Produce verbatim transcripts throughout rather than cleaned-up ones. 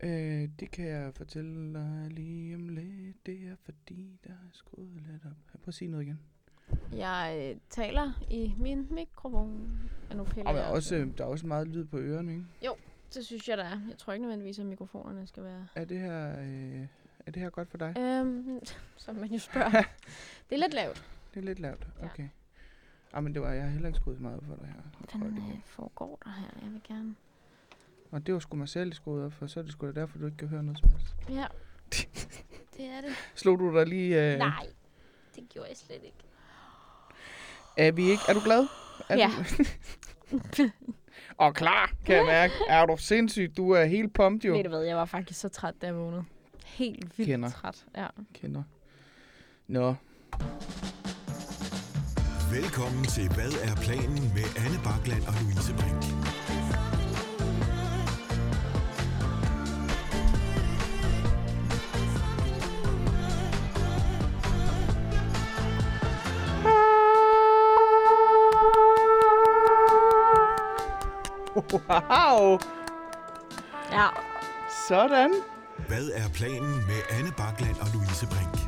Øh, det kan jeg fortælle dig lige om lidt. Det er fordi, der er skruet lidt op. Prøv at sige noget igen. Jeg øh, taler i min mikrofon. Og nu piller Og der, er jeg også, øh, der er også meget lyd på ørerne, ikke? Jo, det synes jeg, der er. Jeg tror ikke nødvendigvis, at mikrofonerne skal være... Er det her, øh, er det her godt for dig? Øhm, som man jo spørger. Det er lidt lavt. Det er lidt lavt, Ja. okay. Ah, men det var, jeg har heller ikke skruet meget op for dig her. Jeg Hvad tror, det øh, går. foregår der her? Jeg vil gerne... Og det var sgu mig selv, der skruede op for, så er det sgu da derfor, du ikke kan høre noget som helst. Ja, det er det. Slog du dig lige... Øh... Nej, det gjorde jeg slet ikke. Er vi ikke? Er du glad? Er Ja. Du... Og klar, kan jeg mærke. Er du sindssyg? Du er helt pumped, jo. Ved du hvad, jeg var faktisk så træt, da jeg vågnede. Helt vildt Kender. træt, ja. Kender. Nå. Velkommen til Hvad er planen med Anne Bakland og Louise Brink. Wow! Ja. Sådan. Hvad er planen med Anne Bakland og Louise Brink?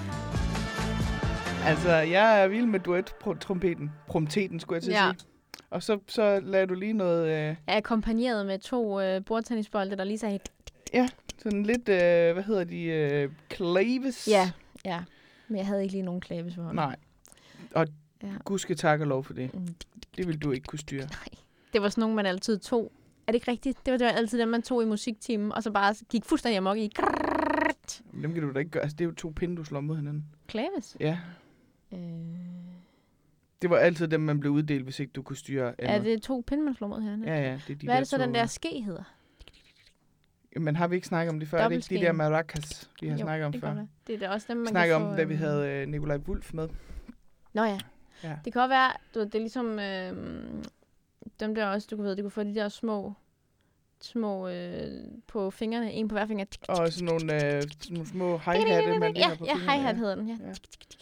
Altså, jeg er vild med duet-trompeten. Prompteten, skulle jeg til at Ja. sige. Og så, så lader du lige noget... Øh, Jeg er akkompagneret med to øh, bordtennisbolde, der lige sagde... ja, sådan lidt, øh, hvad hedder de, øh, claves? Ja, ja. Men jeg havde ikke lige nogen klaves for hånden. Nej. Og Ja. gud skal tak og lov for det. Mm, Det vil du ikke kunne styre. Det var sådan nogle, man altid tog. Er det ikke rigtigt? Det var, det var altid dem, man tog i musiktimen, og så bare gik fuldstændig amok i... Dem kan du da ikke gøre. Altså, det er jo to pinde, du slår mod hinanden. Klaves? Ja. Øh, Det var altid dem, man blev uddelt, hvis ikke du kunne styre andet. er det to pinde, man slår mod hinanden? Ja, ja. Det er de Hvad er der det så, to... den der ske hedder? Men har vi ikke snakket om det før? Er det ikke de Dobbeltskeen. der maracas, vi har Jo, snakket om det før? kan være. Det er da også dem, man Vi snakkede kan om, få, da vi øhm, havde øh, Nikolaj Wulff med. Nå ja. Ja. Det kan også være, du ved, det er ligesom øh, dem der også, du kan vide, du kan få de der små, små øh, på fingrene, en på hver finger. Og sådan nogle, øh, sådan nogle små hi-hatte, man lige Ja, har på ja, fingrene. hi-hat hedder den, ja. Ja.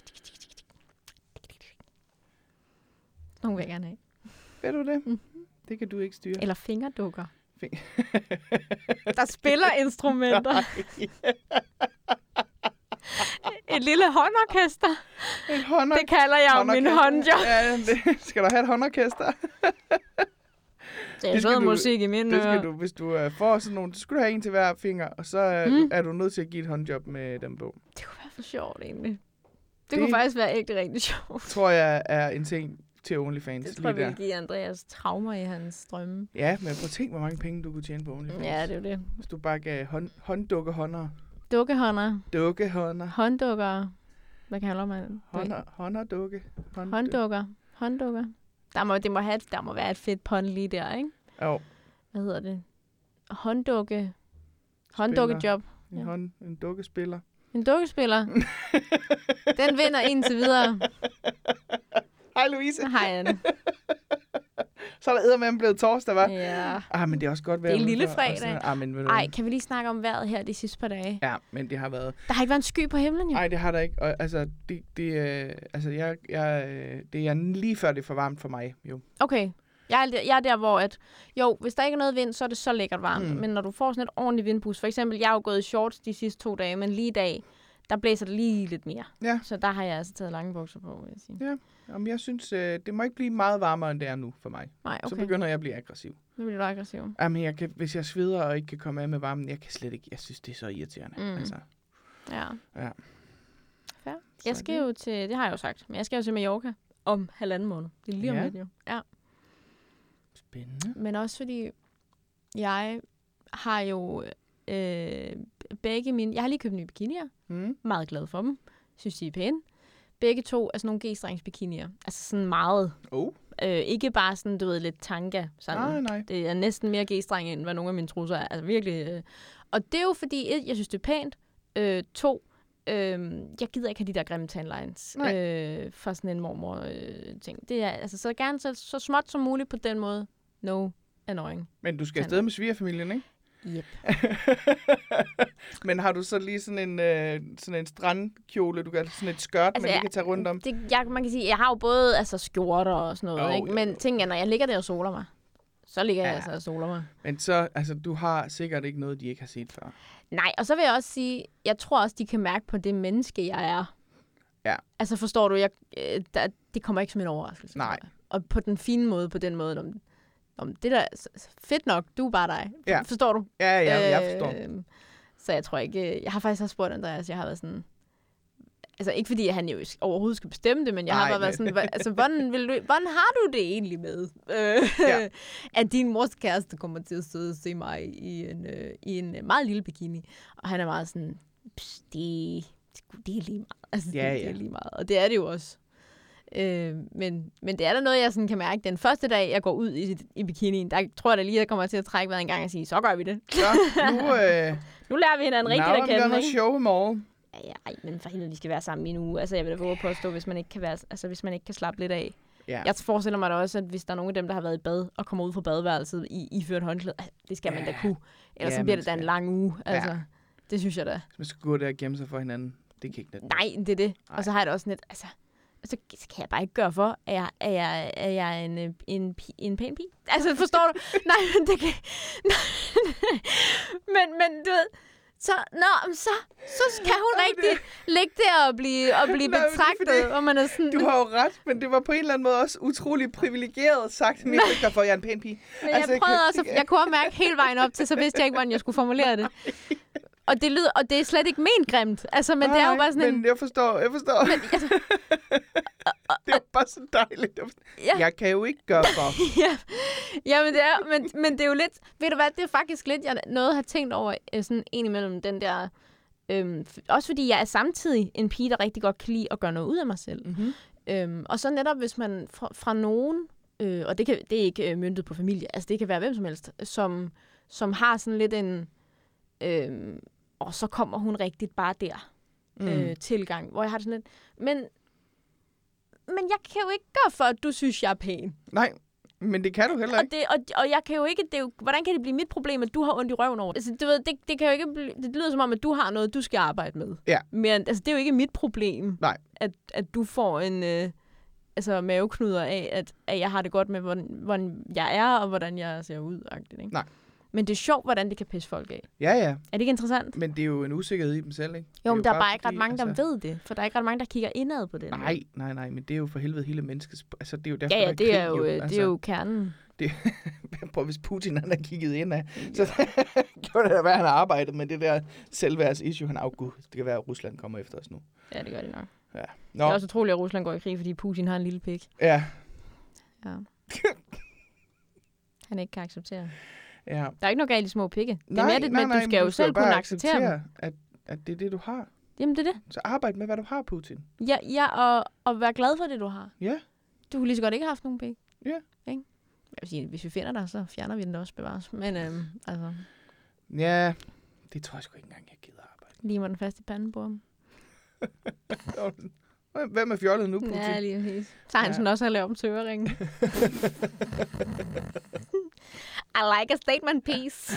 Nogle vil jeg gerne have. Ved du det? Mhm. Det kan du ikke styre. Eller fingerdukker. Fing- Der spiller instrumenter. Et lille håndorkester. Et håndor- Det kalder jeg jo min håndorkester. håndjob. Ja, det, skal du have et håndorkester? Det er det skal sød du- musik i mine Det skal ører. du, hvis du uh, får sådan nogle, så skal du have en til hver finger, og så uh, Mm. er du nødt til at give et håndjob med dem på. Det kunne være for sjovt, egentlig. Det, Det- det kunne faktisk være ægte rigtig sjovt. Tror jeg er en ting til OnlyFans. Det tror jeg lige vil give Andreas traumer i hans drømme. Ja, men prøv at tænk, hvor mange penge du kunne tjene på OnlyFans. Ja, det er jo det. Hvis du bare gav hånd, hånddukkerhånder. Dukkehånder. Dukkehånder. Hånddukker. Hvad kalder man? Hånder, hånder, dukke. Hånd, Hånddukker. Hånddukker. Der må, det må have, der må være et fedt pun lige der, ikke? Jo, Hvad hedder det? Hånddukke. Hånddukkejob. en, Ja. hånd, en dukkespiller. En dukkespiller. Den vinder indtil videre. Hej Louise. Hej, Anne. Så er der eddermame blevet torsdag, hva'? Ja. Ah, men det er også godt vejr. Det er en lille udenfor, og fredag. sådan- Ah, men ved du Ej, hvad? kan vi lige snakke om vejret her de sidste par dage? Ja, men det har været... Der har ikke været en sky på himlen, jo. Nej, det har der ikke. Og, altså, det, det, øh, altså jeg, jeg, øh, det er lige før, det er for varmt for mig, jo. Okay. Jeg er, der, jeg er der, hvor at, jo, hvis der ikke er noget vind, så er det så lækkert varmt. Mm. Mm. Men når du får sådan et ordentligt vindpust, for eksempel, jeg har jo gået i shorts de sidste to dage, men lige i dag, der blæser det lige lidt mere. Ja. Så der har jeg altså taget lange bukser på, vil jeg sige. Ja. Jamen, jeg synes, øh, det må ikke blive meget varmere, end det er nu for mig. Nej, Så okay. begynder jeg at blive aggressiv. Nu bliver du aggressiv. Jamen, jeg kan, hvis jeg sveder og ikke kan komme af med varmen, jeg kan slet ikke. Jeg synes, det er så irriterende. Mm. Altså, Ja. ja. Fair. Så Jeg skal det- jo til, det har jeg jo sagt, men jeg skal jo til Mallorca om halvanden måned. Det er lige om Ja. lidt jo. Ja. Spændende. Men også fordi, jeg har jo øh, begge mine, jeg har lige købt nye bikinier. Mm. Meget glad for dem. Synes, de er pæne. Begge to er sådan nogle G-strengs bikinier. Altså sådan meget. Oh. Øh, ikke bare sådan, du ved, lidt tanga. Sådan. Nej, nej. Det er næsten mere G-streng, end hvad nogle af mine trusser er. Altså virkelig. Øh. Og det er jo fordi, et, jeg synes, det er pænt. Øh, to, øh, jeg gider ikke have de der grimme tanlines øh, fra sådan en mormor-ting. Øh, det er altså så gerne så, så småt som muligt på den måde. No annoying. Men du skal afsted med svigerfamilien, ikke? Yep. Men har du så lige sådan en, øh, sådan en strandkjole, du kan sådan et skørt, altså, man lige jeg- kan tage rundt om? Det, jeg, man kan sige, jeg har jo både altså, skjorter og sådan noget, Jo, ikke? jo, Men jo. ting er, når jeg ligger der og soler mig, Så ligger ja. jeg Ja. altså og soler mig. Men så, altså, du har sikkert ikke noget, de ikke har set før. Nej, og så vil jeg også sige, jeg tror også, de kan mærke på det menneske, jeg er. Ja. Altså forstår du, jeg, øh, der, det kommer ikke som en overraskelse. Nej. Og på den fine måde, på den måde, om, om det der, fedt nok, du er bare dig. Ja. Forstår du? Ja, ja, jeg forstår. Øh, så jeg tror ikke, jeg har faktisk også spurgt Andreas, jeg har været sådan, altså ikke fordi han jo overhovedet skal bestemme det, men jeg Nej, har bare været men- sådan, altså hvordan, vil du, hvordan har du det egentlig med, øh, Ja. at din mors kæreste kommer til at sidde og se mig i en, øh, i en meget lille bikini, og han er meget sådan, "Psst, det, det er lige meget, altså Ja, det, det ja. er lige meget, og det er det jo også. Øh, men, men det er da noget, jeg sådan kan mærke. Den første dag, jeg går ud i, i bikinien, der tror jeg da lige, jeg kommer til at trække vejret en gang og sige, så gør vi det. Så, nu, øh, Nu lærer vi hinanden rigtigt now at I'm kende, gonna ikke? show them all. Ja, ja, ej, men for helvede, de skal være sammen i en uge. Altså, jeg vil da våge på at stå, hvis man ikke kan være, altså, hvis man ikke kan slappe lidt af. Ja. Jeg forestiller mig da også, at hvis der er nogen af dem, der har været i bad og kommer ud fra badeværelset i iført håndklæde, ah, det skal man da kunne. Ellers Ja, så bliver man det da en skal. lang uge. Altså, Ja. det synes jeg da. Så man skal gå der og gemme sig for hinanden. Det kan ikke lade. Nej, det er det. Nej. Og så har jeg da også lidt, altså, så, så kan jeg bare ikke gøre for, at jeg er, jeg, er jeg en, øh, en, pi- en pæn pige. Altså, forstår du? Nej, men det kan... men, men du ved... Så, nå, så, så kan hun rigtig ligge der og blive, og blive Nej, men det er betragtet, fordi, og man er sådan... Du har jo ret, men det var på en eller anden måde også utrolig privilegeret sagt. Men jeg kan ikke gøre for, at jeg er en pæn pige. Men jeg Altså, prøvede kan- også, at, jeg kunne også mærke hele vejen op til, så vidste jeg ikke, hvordan jeg skulle formulere det. Og det lyder, og det er slet ikke ment grimt. Altså, men det er jo Nej, bare sådan men en... jeg forstår, jeg forstår. Men, altså, Det er jo bare så dejligt. Ja. Jeg kan jo ikke gøre for. ja, ja men, det er, men, men det er jo lidt... Ved du hvad, det er faktisk lidt, jeg noget har tænkt over øh, sådan en imellem den der... Øhm, f- også fordi jeg er samtidig en pige, der rigtig godt kan lide at gøre noget ud af mig selv. Mm-hmm. Øhm, og så netop, hvis man fra, fra nogen... Øh, og det, kan, det er ikke øh, møntet på familie. Altså, det kan være hvem som helst, som, som har sådan lidt en... Øh, og så kommer hun rigtigt bare der. Mm. Øh, tilgang, hvor jeg har det sådan lidt... Men, men jeg kan jo ikke gøre for, at du synes, jeg er pæn. Nej, men det kan du heller Og, ikke. det, og, og jeg kan jo ikke... Det er jo, hvordan kan det blive mit problem, at du har ondt i røven over det? Altså, du ved, det, det kan jo ikke blive, det lyder som om, at du har noget, du skal arbejde med. Ja. Men altså, det er jo ikke mit problem, Nej. at, at du får en... Øh, altså maveknuder af, at, at jeg har det godt med, hvordan, hvordan jeg er, og hvordan jeg ser ud. Ikke? Nej. Men det er sjovt, hvordan det kan pisse folk af. Ja, ja. Er det ikke interessant? Men det er jo en usikkerhed i dem selv, ikke? Det Jo, er men der er bare ikke ret fordi, mange, der altså, ved det. For der er ikke ret mange, der kigger indad på det. Nej, nej, nej, men det er jo for helvede hele menneskets... Altså, det er jo derfor, Ja, ja, der det er krig, jo, øh, altså, det er jo kernen. Prøv, hvis Putin han har kigget ind af, så gjorde det da være, han har arbejdet med det der selvværds-issue. Han af, gud, det kan være, at Rusland kommer efter os nu. Ja, det gør det nok. Ja. Det Nå, er også utroligt, at Rusland går i krig, fordi Putin har en lille pik. ja. Ja. Han ikke kan acceptere. ja. Der er ikke noget galt i små pikke. Det er Nej, mere det, nej, men nej, du skal jo selv bare kunne acceptere dem. at, at det er det, du har. Jamen, det er det. Så arbejd med, hvad du har, Putin. Ja, ja og, og være glad for det, du har. Ja. Du kunne lige så godt ikke have haft nogen pik. Ja. Ikke? Jeg vil sige, hvis vi finder dig, så fjerner vi den da også bevares. Men øhm, altså, Ja, det tror jeg sgu ikke engang, jeg gider arbejde. lige må den fast i panden på ham. Hvem er fjollet nu, Putin? Ja, lige præcis. Så har han Ja. sådan også at lave om til øreringen. I like a statement piece.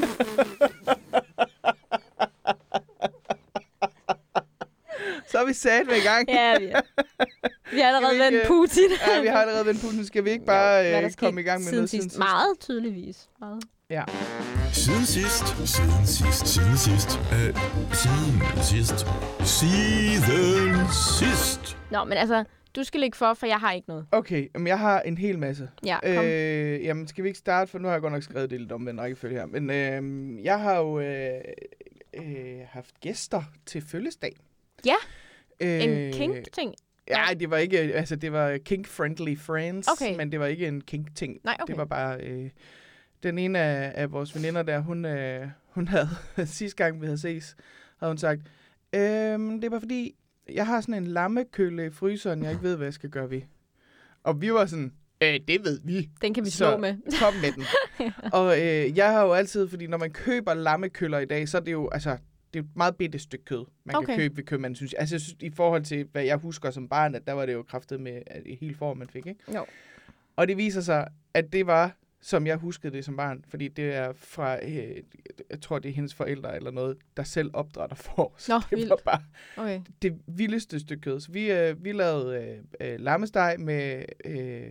Så er vi sat med i gang. Ja, vi er. Vi har allerede Skal vi ikke, vendt Putin. Ja, vi har allerede vendt Putin. Skal vi ikke bare Jo, hvad er der øh, komme i gang med siden noget sidst? siden sidst? Meget tydeligvis. Meget. Ja. Siden sidst. Siden sidst. Siden sidst. Øh, siden sidst. Siden sidst. Nå, men altså, du skal lægge for, for jeg har ikke noget. Okay, men jeg har en hel masse. Ja, kom. Øh, jamen, skal vi ikke starte, for nu har jeg godt nok skrevet det lidt om den rækkefølge her. Men øh, jeg har jo øh, øh, haft gæster til fødselsdag. Ja, øh, en kink-ting. Ja, det var ikke, altså det var kink-friendly friends, Okay. men det var ikke en kink-ting. Nej, okay. Det var bare, øh, den ene af, af vores veninder der, hun, øh, hun havde, sidste gang vi havde ses, havde hun sagt, øhm, det var fordi, jeg har sådan en lammekølle i fryseren, jeg ikke ved, hvad jeg skal gøre ved. Og vi var sådan, øh, det ved vi. Den kan vi Så slå med. kom med den. Og øh, jeg har jo altid, fordi når man køber lammekøller i dag, så er det jo, altså, det er et meget bitte stykke kød, man Okay. kan købe ved købmanden, synes jeg. Altså, jeg synes, i forhold til, hvad jeg husker som barn, at der var det jo kraftet med at i hele form, man fik, ikke? Jo. Og det viser sig, at det var, som jeg huskede det som barn, fordi det er fra, øh, jeg tror, det er hendes forældre eller noget, der selv opdrætter får. Så Nå, det vildt. var bare Okay. det vildeste stykke kød. Så vi, øh, vi lavede øh, øh, lammesteg med øh,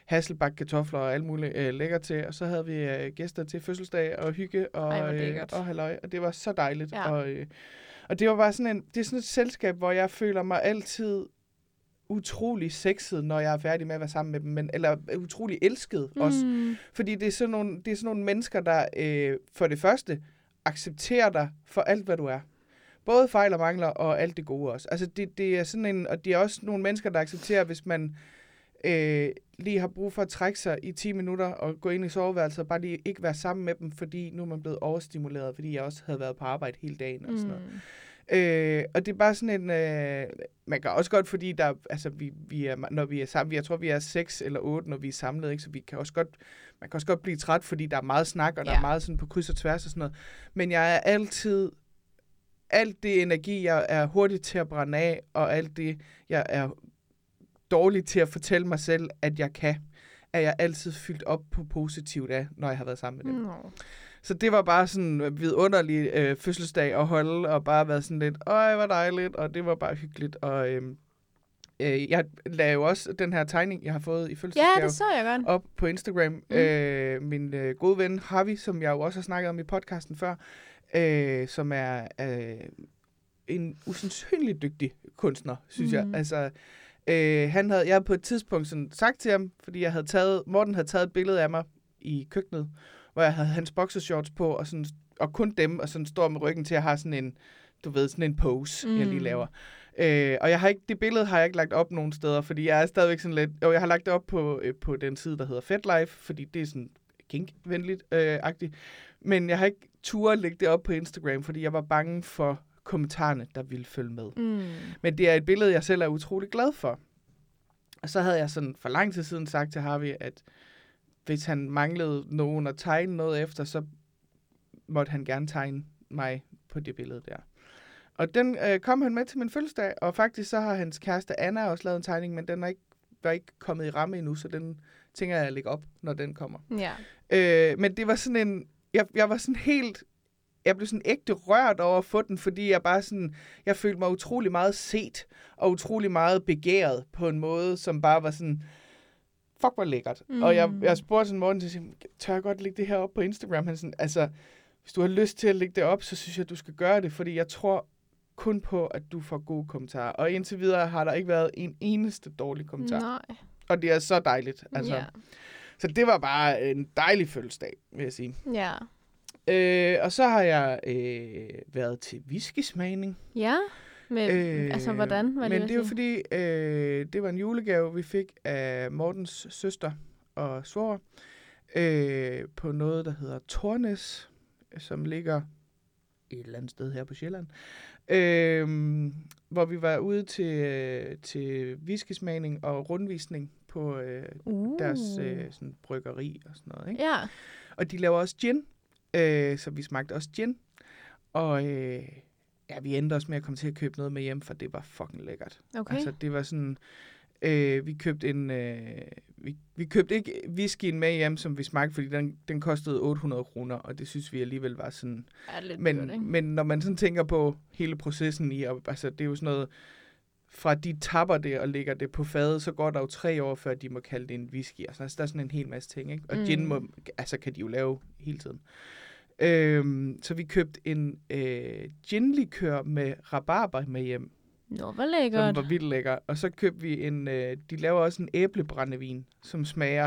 hasselbak kartofler og alt muligt øh, lækker til. Og så havde vi øh, gæster til fødselsdag og hygge og, Ej, øh, og halløj. Og det var så dejligt. Ja. Og, øh, og det var bare sådan, en, det er sådan et selskab, hvor jeg føler mig altid utrolig sexet, når jeg er færdig med at være sammen med dem, men, eller utrolig elsket mm. også. Fordi det er sådan nogle, det er sådan nogle mennesker, der øh, for det første accepterer dig for alt, hvad du er. Både fejl og mangler, og alt det gode også. Altså, det, det er sådan en, og det er også nogle mennesker, der accepterer, hvis man øh, lige har brug for at trække sig i ti minutter og gå ind i soveværelset og bare lige ikke være sammen med dem, fordi nu er man blevet overstimuleret, fordi jeg også havde været på arbejde hele dagen og sådan noget. Mm. Øh, og det er bare sådan en, øh, man kan også godt, fordi der, altså vi, vi er, når vi er sammen, jeg tror vi er seks eller otte, når vi er samlet, ikke? Så vi kan også godt, man kan også godt blive træt, fordi der er meget snak, og der ja. er meget sådan på kryds og tværs og sådan noget. Men jeg er altid, alt det energi, jeg er hurtig til at brænde af, og alt det, jeg er dårlig til at fortælle mig selv, at jeg kan, er jeg altid fyldt op på positivt af, når jeg har været sammen med dem. No. Så det var bare sådan en vidunderlig øh, fødselsdag at holde, og bare været sådan lidt, øj, hvor dejligt, og det var bare hyggeligt. Og øh, øh, jeg lavede jo også den her tegning, jeg har fået i fødselsdagsgave, ja, det så jeg godt. op på Instagram. Mm. Øh, min øh, gode ven, Harvey, som jeg jo også har snakket om i podcasten før, øh, som er øh, en usandsynligt dygtig kunstner, synes mm. jeg. Altså, øh, han havde, jeg havde på et tidspunkt sådan sagt til ham, fordi jeg havde taget, Morten havde taget et billede af mig i køkkenet, hvor jeg havde hans boxershorts på, og, sådan, og kun dem, og sådan står med ryggen til at have sådan en, du ved, sådan en pose, mm. jeg lige laver. Øh, og jeg har ikke, det billede har jeg ikke lagt op nogen steder, fordi jeg er stadigvæk sådan lidt, og jeg har lagt det op på, øh, på den side, der hedder FetLife, fordi det er sådan kink-venligt-agtigt. Øh, Men jeg har ikke turde lægge det op på Instagram, fordi jeg var bange for kommentarerne, der ville følge med. Mm. Men det er et billede, jeg selv er utrolig glad for. Og så havde jeg sådan for lang tid siden sagt til Harvey, at hvis han manglede nogen at tegne noget efter, så måtte han gerne tegne mig på det billede der. Og den øh, kom han med til min fødselsdag, og faktisk så har hans kæreste Anna også lavet en tegning, men den er ikke, var ikke kommet i ramme endnu, så den tænker jeg at lægge op, når den kommer. Ja. Øh, men det var sådan en, jeg, jeg var sådan helt, jeg blev sådan ægte rørt over at få den, fordi jeg bare sådan, jeg følte mig utrolig meget set, og utrolig meget begæret på en måde, som bare var sådan, fuck, hvor lækkert. Mm. Og jeg, jeg spurgte sådan Morten til, tør jeg godt lægge det her op på Instagram? Han sådan, altså, hvis du har lyst til at lægge det op, så synes jeg, du skal gøre det, fordi jeg tror kun på, at du får gode kommentarer. Og indtil videre har der ikke været en eneste dårlig kommentar. Nej. Og det er så dejligt. Altså. Yeah. Så det var bare en dejlig fødselsdag, vil jeg sige. Ja. Øh, og så har jeg øh, været til whiskysmagning. Ja, men øh, altså hvordan? Hvad men det, det er jo fordi, øh, det var en julegave, vi fik af Mortens søster og svoger øh, på noget, der hedder Tornes, som ligger et eller andet sted her på Sjælland. Øh, hvor vi var ude til, til whiskysmagning og rundvisning på øh, uh. deres øh, sådan, bryggeri og sådan noget. Ikke? Ja. Og de laver også gin, øh, så vi smagte også gin. Og øh, ja, vi endte også med at komme til at købe noget med hjem, for det var fucking lækkert. Okay. Altså, det var sådan, øh, vi købte en, øh, vi, vi købte ikke whiskyen med hjem, som vi smagte, fordi den, den kostede otte hundrede kroner, og det synes vi alligevel var sådan. Ja, lidt men, dyrt, ikke? men når man sådan tænker på hele processen i, og, altså, det er jo sådan noget, fra de tapper det og lægger det på fadet, så går der jo tre år, før de må kalde det en whisky. Altså, der er sådan en hel masse ting, ikke? Og mm. gin må, altså, kan de jo lave hele tiden. Øhm, så vi købte en øh, gin-likør med rabarber med hjem. Nå, hvor lækkert. Som var vildt lækker. Og så købte vi en, øh, de laver også en æblebrændevin, som smager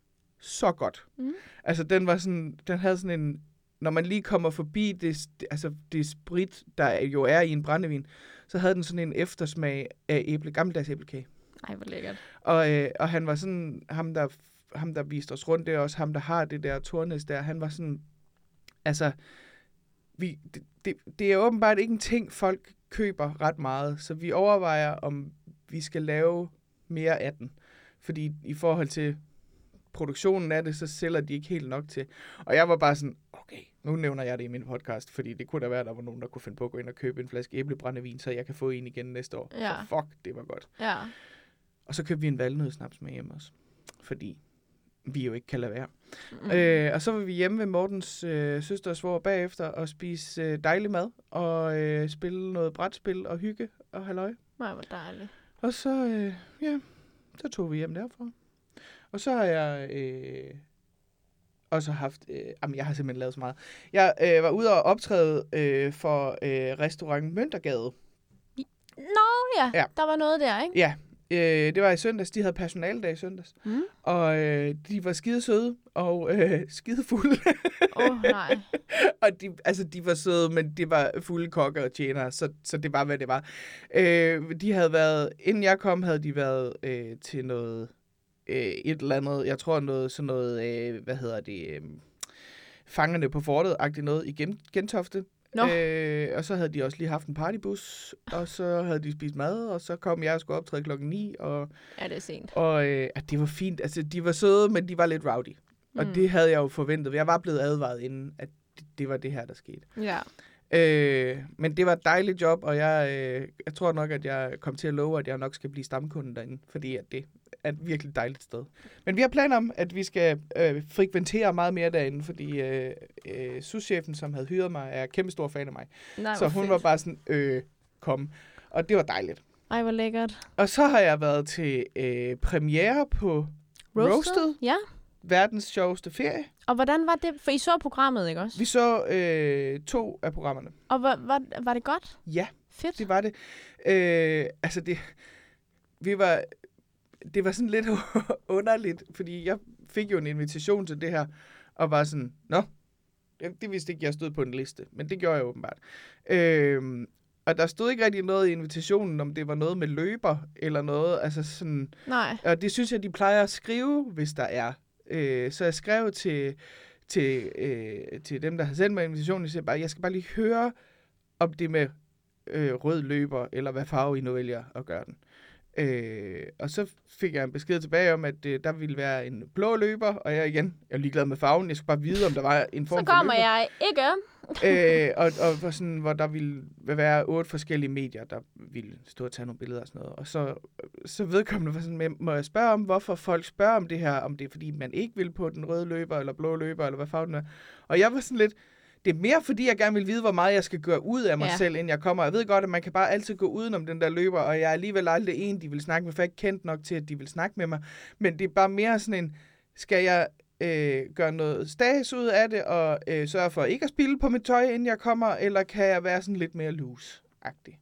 så godt. Mm. Altså, den var sådan, den havde sådan en, når man lige kommer forbi det, altså det sprit, der jo er i en brændevin, så havde den sådan en eftersmag af æble, gammeldags æblekage. Ej, hvor lækkert. Og, øh, og han var sådan, ham der, ham der viste os rundt, det er også ham, der har det der Tornes der, han var sådan, altså, vi, det, det, det er åbenbart ikke en ting, folk køber ret meget, så vi overvejer, om vi skal lave mere af den. Fordi i forhold til produktionen af det, så sælger de ikke helt nok til. Og jeg var bare sådan, okay, nu nævner jeg det i min podcast, fordi det kunne da være, der var nogen, der kunne finde på at gå ind og købe en flaske æblebrændevin, så jeg kan få en igen næste år. Ja. Så fuck, det var godt. Ja. Og så købte vi en valnødsnaps med hjem også, fordi vi jo ikke kan lade være. Mm. Øh, og så var vi hjemme ved Mortens øh, søster og svoger bagefter og spise øh, dejlig mad og øh, spille noget brætspil og hygge og halløj. Nej, hvor dejligt. Og så, øh, ja, så tog vi hjem derfra. Og så har jeg øh, også haft... Øh, jamen, jeg har simpelthen lavet så meget. Jeg øh, var ude og optræde øh, for øh, restaurant Møntergade. Nå ja, Ja. der var noget der, ikke? Ja, øh, det var i søndags. De havde personaledag i søndags. Mm. Og øh, de var skide søde og øh, skide fulde. Åh, oh, nej. Og de, altså, de var søde, men de var fulde kokker og tjenere, så, så det var, hvad det var. Øh, de havde været... Inden jeg kom, havde de været øh, til noget... Øh, et eller andet... Jeg tror noget... Sådan noget... Øh, hvad hedder det... Øh, Fangerne på fortet-agtigt noget i Gen- Gentofte. Øh, og så havde de også lige haft en partybus, og så havde de spist mad, og så kom jeg og skulle optræde klokken ni. Og, ja, det er sent. Og øh, at det var fint. Altså, de var søde, men de var lidt rowdy. Og Mm. det havde jeg jo forventet. Jeg var blevet advaret inden, at det, det var det her, der skete. Ja. Øh, men det var et dejligt job, og jeg, øh, jeg tror nok, at jeg kom til at love, at jeg nok skal blive stamkunde derinde, fordi at det er et virkelig dejligt sted. Men vi har planer om, at vi skal øh, frekventere meget mere derinde, fordi øh, øh, souschefen, som havde hyret mig, er kæmpe stor fan af mig. Nej, så hun fedt. var bare sådan, øh, kom. Og det var dejligt. Ej, hvor lækkert. Og så har jeg været til øh, premiere på Roasted. Roasted. Ja. Verdens sjoveste ferie. Og hvordan var det? For I så programmet, ikke også? Vi så øh, to af programmerne. Og var, var, var det godt? Ja, fedt. Det var det. Øh, altså det, vi var, det var sådan lidt underligt, fordi jeg fik jo en invitation til det her, og var sådan, nå, det vidste ikke, jeg stod på en liste, men det gjorde jeg åbenbart. Øh, og der stod ikke rigtig noget i invitationen, om det var noget med løber eller noget, altså sådan. Nej. Og det synes jeg, de plejer at skrive, hvis der er. Øh, så jeg skrev til, til, øh, til dem, der har sendt mig invitationen, jeg siger bare, jeg skal bare lige høre, om det med øh, rød løber, eller hvad farve I nu vælger at gøre den. Øh, og så fik jeg en besked tilbage om, at øh, der ville være en blå løber, og jeg igen, jeg er ligeglad med farven, jeg skulle bare vide, om der var en form for løber. Så kommer jeg ikke. øh, og, og for sådan, hvor der ville være otte forskellige medier, der ville stå og tage nogle billeder og sådan noget. Og så, så vedkommende var sådan, må jeg spørge om, hvorfor folk spørger om det her, om det er fordi, man ikke vil på den røde løber, eller blå løber, eller hvad farven er. Og jeg var sådan lidt, det er mere fordi, jeg gerne vil vide, hvor meget jeg skal gøre ud af mig ja. selv, inden jeg kommer. Jeg ved godt, at man kan bare altid gå udenom den der løber, og jeg er alligevel aldrig en, de vil snakke med, for jeg er ikke kendt nok til, at de vil snakke med mig. Men det er bare mere sådan en, skal jeg øh, gøre noget stads ud af det, og øh, sørge for ikke at spilde på mit tøj, inden jeg kommer, eller kan jeg være sådan lidt mere loose-agtig?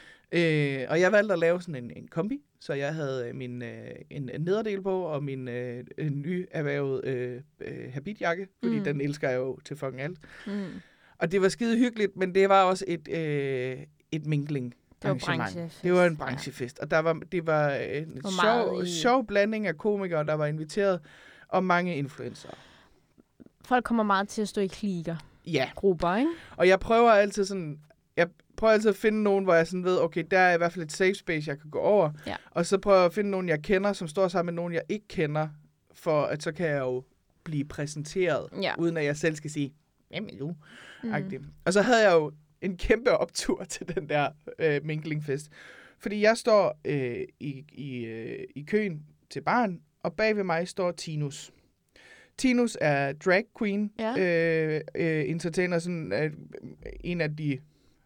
Øh, og jeg valgte at lave sådan en, en kombi, så jeg havde min, øh, en, en nederdel på, og min øh, nyerhvervede øh, øh, habitjakke, fordi mm. den elsker jeg jo til fucking alt. Mm. Og det var skide hyggeligt, men det var også et, øh, et mingling. Det var branchefest. Det var en branchefest, ja. Og der var, det var en sjov, i... sjov blanding af komikere, der var inviteret, og mange influencer. Folk kommer meget til at stå i kliker. Ja. Grupper, ikke? Og jeg prøver altid sådan, jeg prøver altid at finde nogen, hvor jeg sådan ved, okay, der er i hvert fald et safe space, jeg kan gå over. Ja. Og så prøver jeg at finde nogen, jeg kender, som står sammen med nogen, jeg ikke kender, for at så kan jeg jo blive præsenteret, ja. uden at jeg selv skal sige, hvem er du? Mm. Og så havde jeg jo en kæmpe optur til den der øh, minglingfest. Fordi jeg står øh, i, i, øh, i køen til baren, og bag ved mig står Tinus. Tinus er drag queen, ja. øh, øh, entertainer, sådan øh, en af de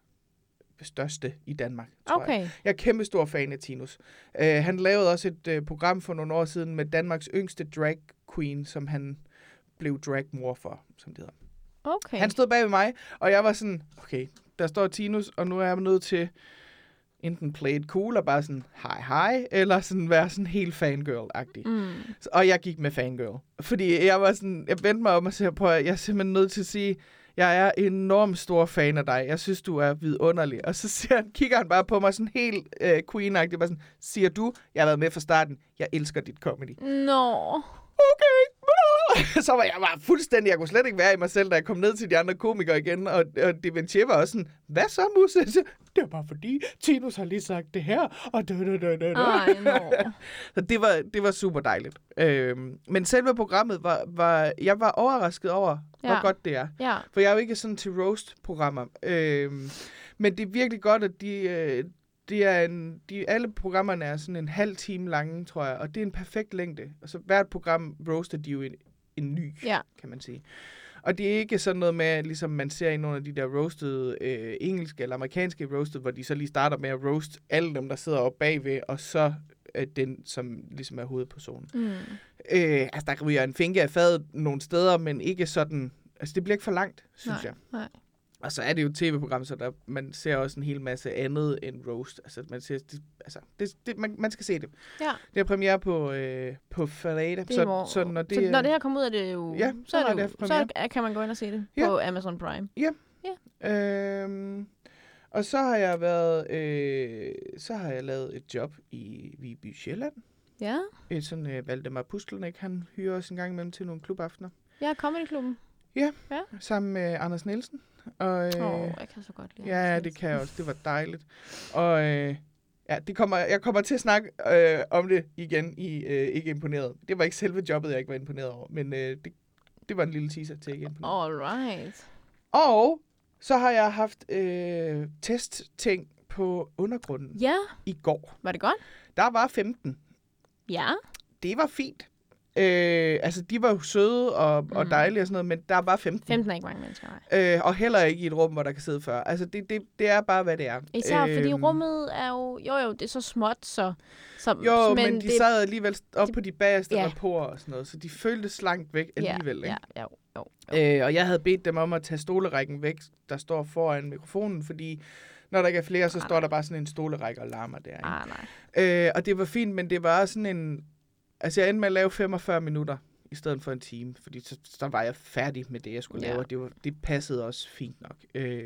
største i Danmark, tror okay. jeg. Jeg er kæmpe stor fan af Tinus. Uh, han lavede også et uh, program for nogle år siden med Danmarks yngste drag queen, som han blev dragmor for, som det hedder. Okay. Han stod bag ved mig, og jeg var sådan, okay, der står Tinus, og nu er jeg nødt til enten play it cool, og bare sådan, hej hej, eller sådan være sådan helt fangirl-agtig. Mm. Og jeg gik med fangirl. Fordi jeg var sådan, jeg vendte mig om og sagde, prøv at jeg er simpelthen nødt til at sige, jeg er enormt stor fan af dig. Jeg synes, du er vidunderlig. Og så siger han, kigger han bare på mig sådan helt øh, queen-agtigt. Bare sådan, siger du, jeg har været med fra starten. Jeg elsker dit comedy. Nå. Okay. Så var jeg bare fuldstændig, jeg kunne slet ikke være i mig selv, da jeg kom ned til de andre komikere igen. Og, og Deventier var også sådan, hvad så, Musse? Det var bare fordi, Tinus har lige sagt det her. Og da, da, da, da. Ej, no. Så det var, det var super dejligt. Øhm, men selve programmet, var, var, jeg var overrasket over, ja. hvor godt det er. Ja. For jeg er jo ikke sådan til roast-programmer. Øhm, men det er virkelig godt, at de... Øh, Det er en, de, alle programmerne er sådan en halv time lange, tror jeg, og det er en perfekt længde. Altså hvert program roaster de jo en, en ny, ja. kan man sige. Og det er ikke sådan noget med, ligesom man ser i nogle af de der roasted øh, engelske eller amerikanske roasted, hvor de så lige starter med at roast alle dem, der sidder oppe bagved, og så øh, den, som ligesom er hovedpersonen. Mm. Øh, altså, der ryger en finke af fadet nogle steder, men ikke sådan... Altså, det bliver ikke for langt, synes nej, jeg. Nej. Og så er det jo et tv-program, så der, man ser også en hel masse andet end roast. Altså, man, ser, det, altså, det, det, man, man skal se det. Ja. Det er premiere på, øh, på fredag. Det så, må, så, når det, så når det her kommer ud, er det jo... Ja, så, er det det jo, premiere. så kan man gå ind og se det Ja. på Amazon Prime. Ja. Ja. Øhm, og så har jeg været... Øh, så har jeg lavet et job i Viby Sjælland. Ja. Et sådan øh, Valdemar Pustelnik, han hyrer os en gang imellem til nogle klubaftener. Ja, Comedy-klubben. Sammen med Anders Nielsen. Og, øh, Åh, oh, jeg kan så godt lide ja, Anders det kan jeg også. Det var dejligt. Og øh, ja, det kommer, jeg kommer til at snakke øh, om det igen i øh, Ikke Imponeret. Det var ikke selve jobbet, jeg ikke var imponeret over, men øh, det, det var en lille teaser til Ikke Imponeret. All right. Og så har jeg haft øh, testting på Undergrunden Ja, i går. var det godt? Der var femten. Ja. Det var fint. Øh, altså, de var jo søde og, og Mm. dejlige og sådan noget, men der var femten. femten er ikke mange mennesker, nej. Øh, og heller ikke i et rum, hvor der kan sidde fyrre. Altså, det, det, det er bare, hvad det er. Især fordi Øhm, rummet er jo... Jo, jo, det er så småt, så... så Jo, men, men de det, sad alligevel op det- på de bagerste ja. rapporter og sådan noget, så de føltes langt væk alligevel. Ja, ikke? ja, jo, jo. jo. Øh, og jeg havde bedt dem om at tage stolerækken væk, der står foran mikrofonen, fordi når der ikke er flere, så Ah, står nej. der bare sådan en stolerække og larmer der. Ikke? Ah, nej. Øh, og det var fint, men det var sådan en... Altså, jeg endte med at lave femogfyrre minutter i stedet for en time, fordi så, så var jeg færdig med det, jeg skulle Ja. lave, og det, var, det passede også fint nok. Øh,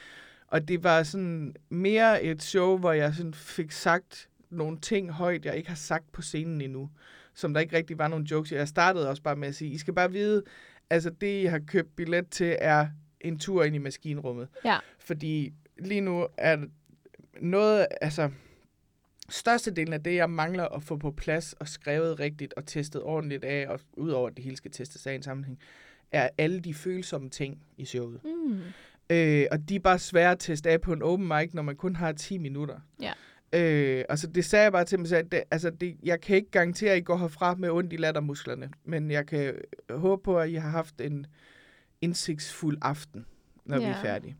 og det var sådan mere et show, hvor jeg sådan fik sagt nogle ting højt, jeg ikke har sagt på scenen endnu, som der ikke rigtig var nogle jokes. Jeg startede også bare med at sige, I skal bare vide, altså det, I har købt billet til, er en tur ind i maskinrummet. Ja. Fordi lige nu er noget, altså... Størstedelen af det, jeg mangler at få på plads og skrevet rigtigt og testet ordentligt af, og udover at det hele skal testes af i en sammenhæng, er alle de følsomme ting i showet. Mm. Øh, og de er bare svære at teste af på en open mic, når man kun har ti minutter. Ja. Øh, altså det sagde jeg bare til mig selv, at det, altså det, jeg kan ikke garantere, at I går herfra med ondt i lattermusklerne, men jeg kan håbe på, at I har haft en indsigtsfuld aften, når ja. vi Ja. er færdige.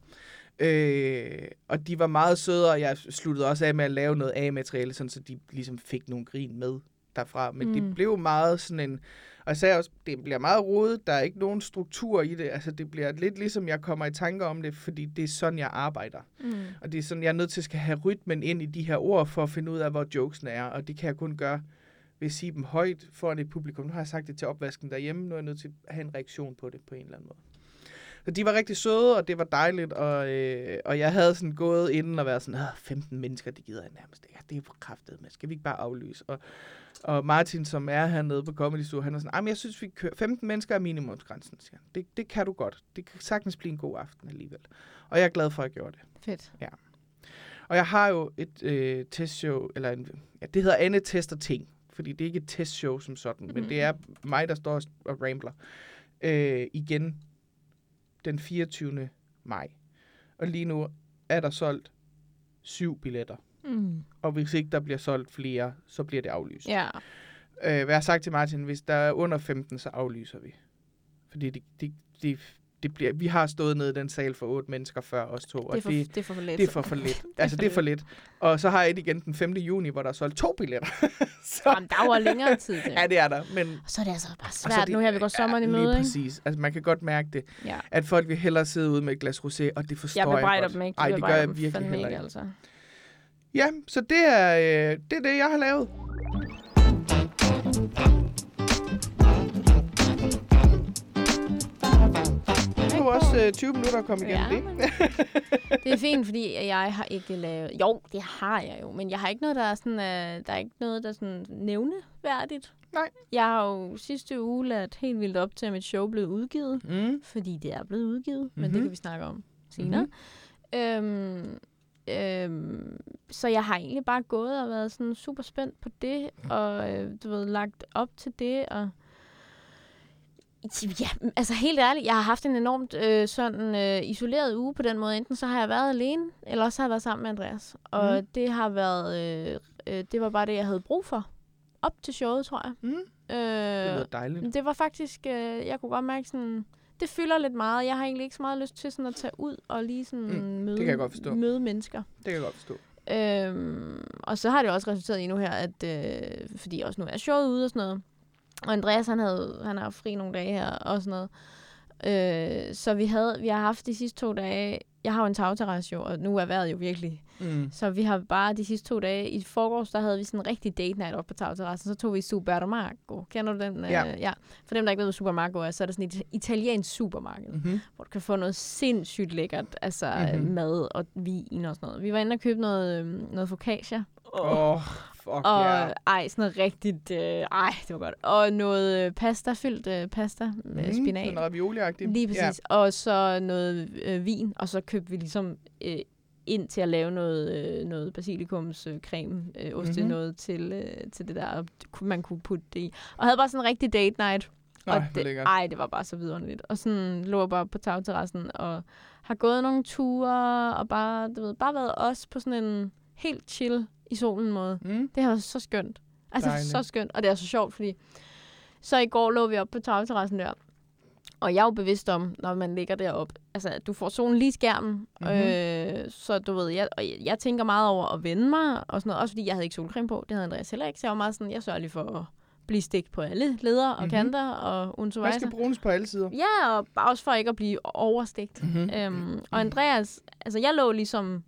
Øh, og de var meget søde, og jeg sluttede også af med at lave noget A-materiale, sådan, så de ligesom fik nogle grin med derfra. Men mm. det blev meget sådan en... Og jeg sagde også, det bliver meget rodet, der er ikke nogen struktur i det. Altså det bliver lidt ligesom, jeg kommer i tanker om det, fordi det er sådan, jeg arbejder. Mm. Og det er sådan, jeg er nødt til at skal have rytmen ind i de her ord, for at finde ud af, hvor jokesene er. Og det kan jeg kun gøre ved at sige dem højt foran et publikum. Nu har jeg sagt det til opvasken derhjemme, nu er jeg nødt til at have en reaktion på det på en eller anden måde. Så de var rigtig søde, og det var dejligt, og, øh, og jeg havde sådan gået inden og været sådan, femten mennesker, det gider jeg nærmest ikke. Det er for kraftet, men skal vi ikke bare aflyse? Og, og Martin, som er hernede på Comedy Zoo, han er sådan, men jeg synes, vi kører femten mennesker er minimumsgrænsen, siger han. Det, det kan du godt. Det kan sagtens blive en god aften alligevel. Og jeg er glad for, at jeg gjorde det. Fedt. Ja. Og jeg har jo et øh, testshow, eller en, ja, det hedder Anne Tester Ting, fordi det er ikke et testshow som sådan, mm. men det er mig, der står og rambler. Øh, igen den fireogtyvende maj. Og lige nu er der solgt syv billetter. Mm. Og hvis ikke der bliver solgt flere, så bliver det aflyst. Ja. Øh, hvad jeg har sagt til Martin, hvis der er under femten, så aflyser vi. Fordi det, det, det, det bliver, vi har stået nede i den sal for otte mennesker før os to. Det er for, og det, det er for lidt. det er for, for lidt. altså, det er for lidt. Og så har jeg et igen den femte juni, hvor der er solgt to billetter. så, Jamen, der var længere tid til. ja, det er der. Men, Og så er det altså bare og så svært, det- nu her vi går sommeren ja, i møde, lige ikke? præcis. Altså, man kan godt mærke det. Ja. At folk vil hellere sidde ude med et glas rosé, og det forstår Jeg jeg, bebrejder godt. dem ikke. Ej, det gør bebrejder jeg dem virkelig fandme heller ikke, ikke. altså. Ja, så det er, øh, det er det, jeg har lavet. Det var også øh, tyve minutter at komme igennem Ja, det. men det er fint, fordi jeg har ikke lavet... Jo, det har jeg jo, men jeg har ikke noget, der er sådan... Øh, der er ikke noget, der er sådan nævneværdigt. Nej. Jeg har jo sidste uge ladt helt vildt op til, at mit show blev udgivet. Mm. Fordi det er blevet udgivet, mm-hmm. men Mhm. det kan vi snakke om senere. Mm-hmm. Øhm, øhm, så jeg har egentlig bare gået og været sådan super spændt på det, og øh, du ved, lagt op til det, og ja, altså helt ærligt, jeg har haft en enormt øh, sådan øh, isoleret uge på den måde. Enten så har jeg været alene, eller også har jeg været sammen med Andreas. Og Mm. det har været, øh, øh, det var bare det, jeg havde brug for. Op til showet, tror jeg. Mm. Øh, Det lyder dejligt. det var faktisk, øh, jeg kunne godt mærke sådan, det fylder lidt meget. Jeg har egentlig ikke så meget lyst til sådan at tage ud og lige sådan Mm, møde, det kan jeg godt forstå. møde mennesker. Det kan jeg godt forstå. Øhm, og så har det også resulteret i nu her, at øh, fordi også nu er showet ude og sådan noget, Og Andreas, han havde han har fri nogle dage her og sådan noget. Øh, så vi havde vi har haft de sidste to dage. Jeg har jo en tagterrasse jo, og nu er vejret jo virkelig. Mm. Så vi har bare de sidste to dage i forgårs, der havde vi sådan en rigtig date night oppe på tagterrassen. Så tog vi Supermarco. Kender du den? Ja. Øh, ja. For dem, der ikke ved, hvad Supermarco er, så er det sådan et italiensk supermarked, Mm-hmm. hvor du kan få noget sindssygt lækkert, altså Mhm. mad og vin og sådan noget. Vi var inde og købe noget, øhm, noget focaccia. Åh, oh, fuck Og yeah. ej, sådan noget rigtigt, øh, ej, det var godt. Og noget øh, pasta, fyldt øh, pasta med Mm, spinat. sådan ravioli-agtigt. Lige præcis. Ja. Og så noget øh, vin, og så købte vi ligesom øh, ind til at lave noget, øh, noget basilikumscreme, øh, creme, øh, oste, Mhm. mm-hmm. noget til, øh, til det der, man kunne putte det i. Og havde bare sådan en rigtig date night. Nej, og hvor det, lækkert. ej, det var bare så vidunderligt. Og sådan lå jeg bare på tagterrassen og har gået nogle ture og bare, du ved, bare været os på sådan en helt chill i solen måde. Mm. Det har været så skønt. Altså Dejligt. så skønt, og det er så sjovt, fordi så i går lå vi oppe på tagterrassen der, og jeg er jo bevidst om, når man ligger deroppe, altså at du får solen lige i skærmen, Mhm. øh, så du ved, jeg, og jeg, jeg tænker meget over at vende mig, og sådan noget, også fordi jeg havde ikke solcreme på, det havde Andreas heller ikke, så jeg var meget sådan, jeg sørger lige for at blive stegt på alle ledder og Mhm. kanter, og unto Hvad skal brunes på alle sider? Ja, og bare også for ikke at blive overstegt. Mm-hmm. Øhm, og Andreas, altså jeg lå ligesom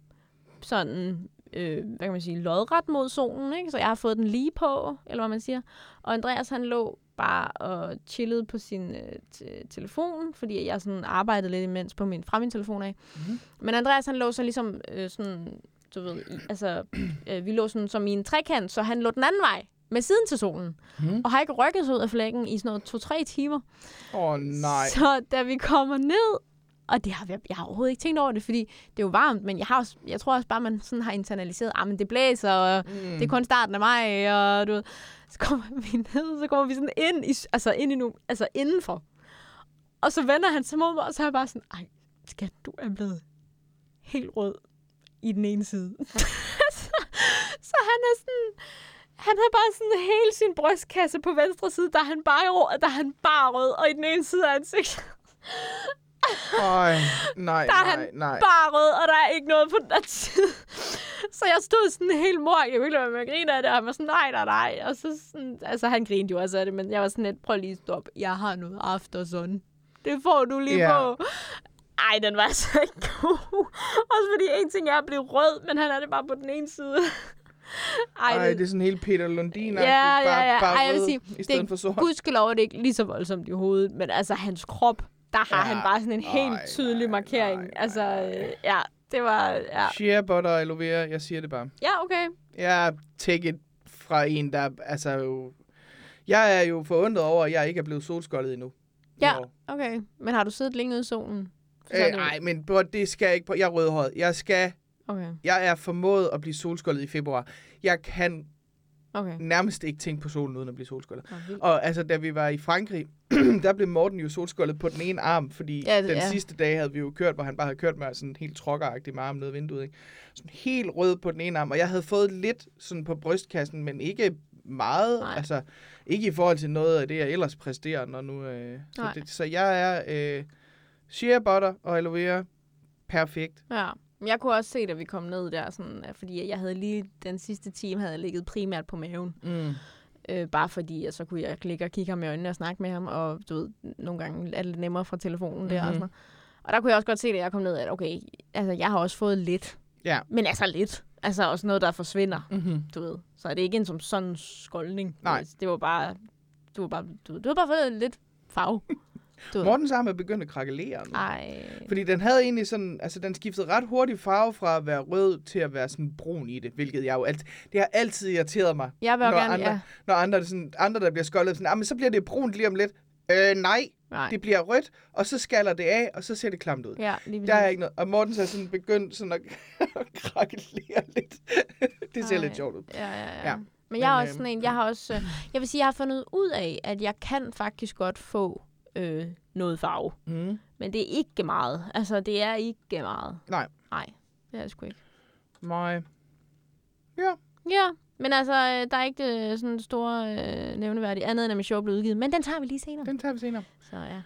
sådan, øh, hvad kan man sige, lodret mod solen, ikke? Så jeg har fået den lige på, eller hvad man siger. Og Andreas, han lå bare og chillede på sin øh, t- telefon, fordi jeg sådan arbejdede lidt imens på min, fra min telefon af. Mm-hmm. Men Andreas, han lå så ligesom øh, sådan, du ved, i, altså, øh, vi lå sådan som i en trekant, så han lå den anden vej med siden til solen, Mm-hmm. og har ikke rykket sig ud af flækken i sådan noget to-tre timer. Åh, oh, nej. Så da vi kommer ned, og det har jeg, jeg har overhovedet ikke tænkt over det, fordi det er jo varmt, men jeg, har også, jeg tror også bare, man sådan har internaliseret, ah, men det blæser, og Mm. det er kun starten af maj, og du ved, så kommer vi ned, så kommer vi sådan ind, i, altså, ind i nu, altså indenfor. Og så vender han sig mod mig, og så er jeg bare sådan, ej, skat, du er blevet helt rød i den ene side. så, så han er sådan, han har bare sådan hele sin brystkasse på venstre side, der er han bare rød, der er han bare rød, og i den ene side af ansigtet. Øj, nej, Der er nej, han nej. bare rød, og der er ikke noget på den der side. Så jeg stod sådan helt mor, jeg kunne ikke lade mig med at grine af det, og han var sådan, nej, nej, nej. Og så sådan, altså han grinede jo også af det, men jeg var sådan lidt, prøv lige at stoppe. Jeg har noget aftersun. Det får du lige Ja. på. Ej, den var altså ikke god. Også fordi en ting er at blive rød, men han er det bare på den ene side. Ej, Ej, det er sådan helt Peter Lundin. Ja, ja, ja. Bare Ej, jeg vil rød sige, i stedet det for sort. gudskelov er det ikke lige så voldsomt i hovedet, men altså hans krop, der har Ja. han bare sådan en helt Ej, tydelig nej, markering. nej, altså, nej. øh, ja, det var, ja. Shea butter og aloe vera, jeg siger det bare. Ja, okay. Jeg take it fra en, der altså jo... Jeg er jo forundret over, at jeg ikke er blevet solskoldet endnu. Ja, Nå. okay. Men har du siddet længe ude i solen? For så er Øh, det jo- ej, men bro, det skal jeg ikke på. Jeg er rødhåret. Jeg skal... Okay, Jeg er formået at blive solskoldet i februar. Jeg kan okay. nærmest ikke tænke på solen uden at blive solskoldet. Nå, vildt. Og altså, da vi var i Frankrig, der blev Morten jo solskoldet på den ene arm, fordi Ja, ja, det- den ja. sidste dag havde vi jo kørt, hvor han bare havde kørt med sådan helt trokkeragtigt med armen ned ad vinduet. Ikke? Sådan helt rød på den ene arm, og jeg havde fået lidt sådan på brystkassen, men ikke meget. Nej. Altså, ikke i forhold til noget af det, jeg ellers præsterer, når nu... Øh, så, Nej. det, så jeg er øh, shea butter og aloe vera. Perfekt. Ja. Men jeg kunne også se, da vi kom ned der, sådan, at fordi jeg havde lige den sidste time, havde jeg ligget primært på maven. Mm. Øh, bare fordi, at så kunne jeg ligge og kigge ham i øjnene og snakke med ham, og du ved, nogle gange er det lidt nemmere fra telefonen mm-hmm. der og sådan noget. Og der kunne jeg også godt se, da jeg kom ned, at okay, altså jeg har også fået lidt. Ja. Men altså lidt. Altså også noget, der forsvinder, Mm-hmm. du ved. Så er det ikke en som sådan skoldning. Nej. Det var bare, du var bare, du, du var bare fået lidt farve. Du ved. Mortens arm er begyndt at krakelere nu. Ej. Fordi den havde egentlig sådan, altså den skiftede ret hurtigt farve fra at være rød til at være sådan brun i det, hvilket jeg jo altid, det har altid irriteret mig. Jeg vil jo når gerne, andre, ja. når andre, sådan, andre der bliver skoldet, sådan, ah, men så bliver det brunt lige om lidt. Øh, nej, Nej. det bliver rødt, og så skaller det af, og så ser det klamt ud. Ja, lige Der er ikke noget. Og Morten så er sådan begyndt sådan at, at krakelere lidt. Det ser Ej. lidt sjovt ud. Ja, ja, ja. Ja. Men, Men jeg er Men, også øh, sådan en, jeg har også, øh, jeg vil sige, jeg har fundet ud af, at jeg kan faktisk godt få øh, noget farve. Mm. Men det er ikke meget. Altså, det er ikke meget. Nej. Nej, det er det sgu ikke. Nej. Ja. Ja, men altså, øh, der er ikke øh, sådan en stor øh, nævneværdig andet, end at min show blev udgivet. Men den tager vi lige senere. Den tager vi senere. Så ja.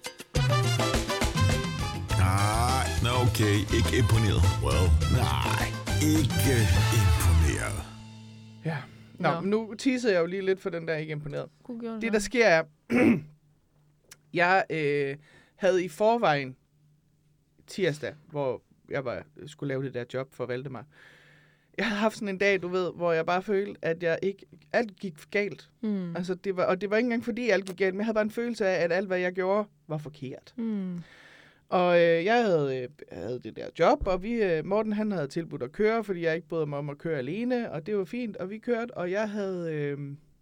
Nej, nå okay, ikke imponeret. Well, nej, ikke imponeret. Ja. Nå, Nå. nu teasede jeg jo lige lidt for den der, ikke imponeret. God gjort, Det, så. der sker er, jeg øh, havde i forvejen tirsdag, hvor jeg var, skulle lave det der job for Valdemar. Jeg havde haft sådan en dag, du ved, hvor jeg bare følte, at jeg ikke, alt gik galt. Mm. Altså, det var, og det var ikke engang fordi alt gik galt, men jeg havde bare en følelse af, at alt, hvad jeg gjorde, var forkert. Mm. Og øh, jeg havde, øh, havde det der job, og vi, øh, Morten han havde tilbudt at køre, fordi jeg ikke brød mig om at køre alene, og det var fint, og vi kørte, og jeg havde... Øh,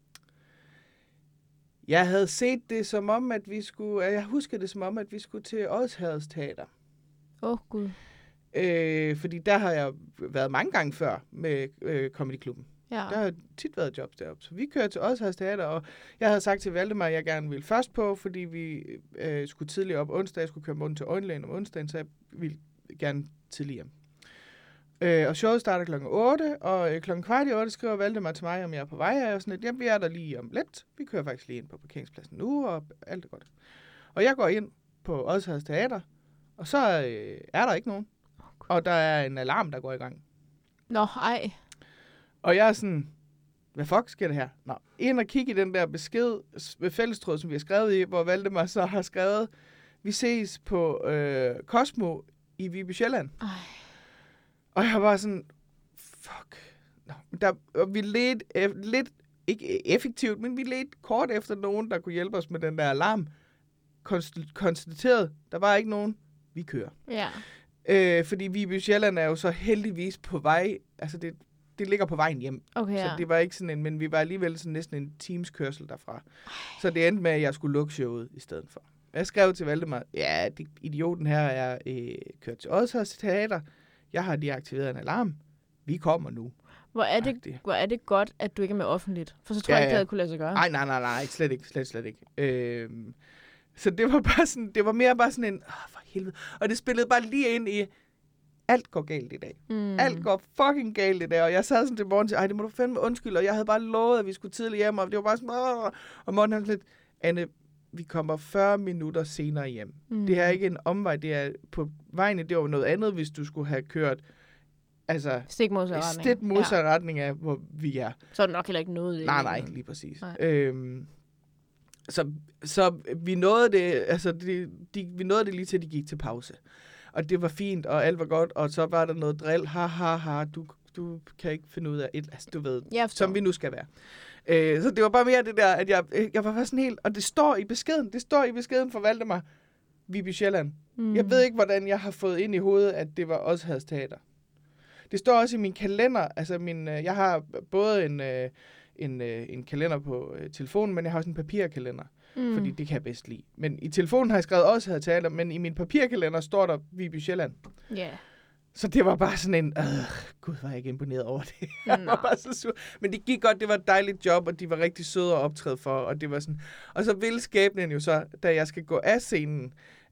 jeg havde set det som om, at vi skulle... Jeg husker det som om, at vi skulle til Odsherreds Teater. Åh, oh, gud. Øh, fordi der har jeg været mange gange før med øh, Comedy Klubben. Ja. Der har tit været jobs deroppe. Så vi kørte til Odsherreds Teater, og jeg havde sagt til Valdemar, at jeg gerne ville først på, fordi vi øh, skulle tidligere op onsdag. Jeg skulle køre Morten til øjenlægen om onsdagen, så jeg ville gerne tidligere hjem. Øh, og showet starter klokken otte, og øh, klokken kvart i otte skriver Valdemar til mig, om jeg er på vej. Og jeg er sådan lidt, jamen vi er der lige om lidt. Vi kører faktisk lige ind på parkeringspladsen nu, og alt er godt. Og jeg går ind på Odsherreds Teater, og så øh, er der ikke nogen. Og der er en alarm, der går i gang. Nå, ej. Og jeg er sådan, hvad fuck sker det her? Nå, ind og kigge i den der besked med fællestråd, som vi har skrevet i, hvor Valdemar så har skrevet, vi ses på øh, Cosmo i Viby Sjælland. Ej. Og jeg var sådan, fuck. Nå, der, og vi ledte eff- lidt, ikke effektivt, men vi ledte kort efter nogen, der kunne hjælpe os med den der alarm. Konst- konstateret, der var ikke nogen. Vi kører. Ja. Øh, fordi Viby Sjælland er jo så heldigvis på vej, altså det, det ligger på vejen hjem. Okay, ja. Så det var ikke sådan en, men vi var alligevel sådan næsten en teams kørsel derfra. Så det endte med, at jeg skulle lukke showet i stedet for. Jeg skrev til Valdemar, ja, det, idioten her er øh, kørt til Odsherreds Teater. Jeg har lige aktiveret en alarm. Vi kommer nu. Hvor er, det, Agtigt. hvor er det godt, at du ikke er med offentligt? For så tror Ja, jeg ikke, det ja. havde kunne lade sig gøre. Nej, nej, nej, nej, slet ikke, slet, slet ikke. Øhm, så det var bare sådan, det var mere bare sådan en, åh, for helvede. Og det spillede bare lige ind i, alt går galt i dag. Mm. Alt går fucking galt i dag. Og jeg sad sådan til morgen til, ej, det må du fandme undskylde. Og jeg havde bare lovet, at vi skulle tidligt hjem. Og det var bare sådan, åh. Og Morten han lidt, Anne, vi kommer fyrre minutter senere hjem. Mm. Det er ikke en omvej. Det er på vejen. Det var noget andet, hvis du skulle have kørt altså Stik modsat retning. stik modsat retning af, hvor vi er. Så er det nok heller ikke noget. Nej, nej, lige præcis. Nej. Øhm, så, så vi nåede det, altså de, de, vi nåede det lige til, de gik til pause. Og det var fint, og alt var godt, og så var der noget drill. Ha, ha, ha, du, du kan ikke finde ud af et, altså du ved, Jeg forstår. som vi nu skal være. Øh, så det var bare mere det der, at jeg, jeg var bare sådan helt, og det står i beskeden, det står i beskeden for Valdemar, Viby Sjælland. Mm. Jeg ved ikke, hvordan jeg har fået ind i hovedet, at det var Odsherreds Teater. Det står også i min kalender, altså min, øh, jeg har både en, øh, en, øh, en kalender på øh, telefonen, men jeg har også en papirkalender, Mm. fordi det kan jeg bedst lide. Men i telefonen har jeg skrevet Odsherreds Teater, men i min papirkalender står der Viby Sjælland. Ja. Yeah. Så det var bare sådan en, øh, gud, var jeg ikke imponeret over det. Jeg var bare så sur. Men det gik godt, det var et dejligt job, og de var rigtig søde at optræde for, og det var sådan. Og så vil skæbnen jo så, da jeg skal gå af scenen,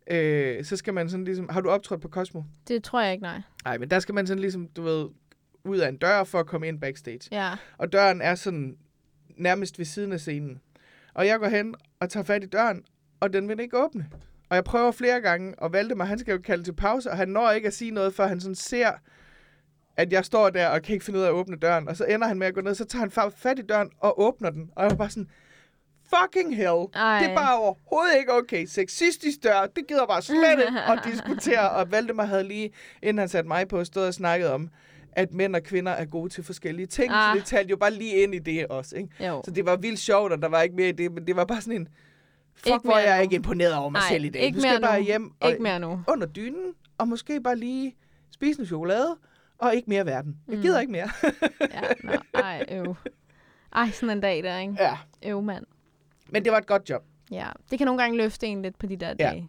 øh, så skal man sådan ligesom, har du optrådt på Cosmo? Det tror jeg ikke, nej. Nej, men der skal man sådan ligesom, du ved, ud af en dør for at komme ind backstage. Ja. Og døren er sådan nærmest ved siden af scenen. Og jeg går hen og tager fat i døren, og den vil ikke åbne. Og jeg prøver flere gange, og Valdemar, han skal jo kalde til pause, og han når ikke at sige noget, før han sådan ser, at jeg står der og kan ikke finde ud af at åbne døren. Og så ender han med at gå ned, så tager han fat i døren og åbner den. Og jeg var bare sådan, fucking hell. Ej. Det er bare overhovedet ikke okay. Sexistisk dør, det gider bare slet ikke at diskutere. Og Valdemar havde lige, inden han satte mig på, stået og snakket om, at mænd og kvinder er gode til forskellige ting. Ah. Så det talte jo bare lige ind i det også, ikke? Jo. Så det var vildt sjovt, og der var ikke mere i det, men det var bare sådan en, fuck, Ikke hvor jeg er nu. ikke imponeret over mig Nej, selv i dag. ikke Nu skal mere jeg bare nu. hjem og Ikke mere nu. under dynen, og måske bare lige spise en chokolade, og ikke mere verden. Jeg gider Mm. ikke mere. Ja, nå, ej, øv. Ej, sådan en dag der, ikke? Ja, Øv, mand. men det var et godt job. Ja, det kan nogle gange løfte en lidt på de der Ja. dage.